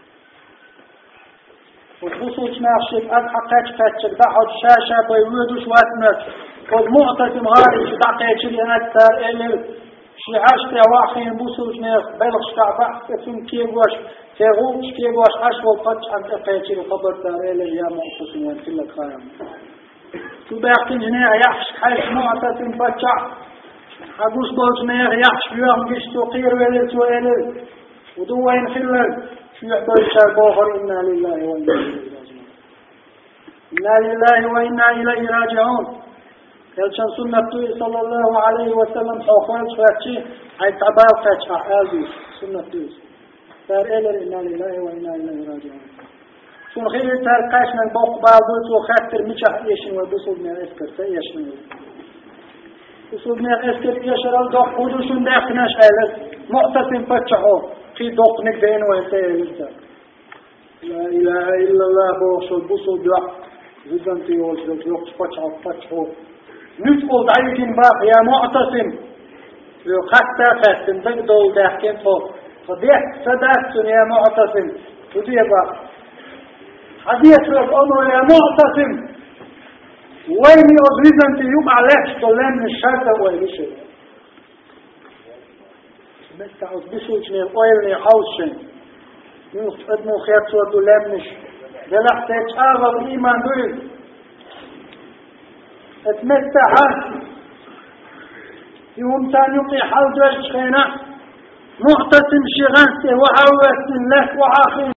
Speaker 2: والبصل جناها شيء أضحقاتش فاتشك دحض شاشة بيودوش واتنك والمعتصم غاري شدعقاتش لي أكثر إلي شعاشت واخين بوسو جناخ بلغ شتعبع تسون كيبواش تغوش كيبواش أشوال قدش عن تقيتي القبر تاريلا يا معتصم وان كلك خايم تو باقي جناخ يحش حيش معتصم فتشع حقوش بول جناخ يحش بيوم جشتو قير وليت وإلل ودوين خلل شو يحضر شابوخر إنا لله وإنا إليه راجعون إنا لله وإنا إليه راجعون يلشان سنة صلى الله عليه وسلم حوخوش فاتشي هاي تعباو فاتش أحالي سنة تويس تار إلر إنا لله وإنا إليه راجعون شون خير تار قاش من بوق بعضوت وخاتر مجح يشن وبصول من أسكر سيشن بصول من أسكر يشر الدوق ودوشون داخناش أهلت معتصم فتشحو في دوق نقدين ويسير لا إله إلا الله بوصول بصول دوق زدن تيوش دوق فتشحو فتشحو نتقول عيكين باق يا معتصم لو حتى فاتن بقدول داحكين فوق فضيح صدقتن يا معتصم فضيح باق حديث رب أمر يا معتصم ويني أزويزن تيوب عليك طلان من الشرطة ويليشي مستعوذ بسوش من الأويل يحوشن نفقدنو خيات سوى دولامنش دلح تيتشاغل الإيمان دول اتمتعها يوم تاني يقي حوجة شخينة معتصم شغانته وعوات الله وعاخي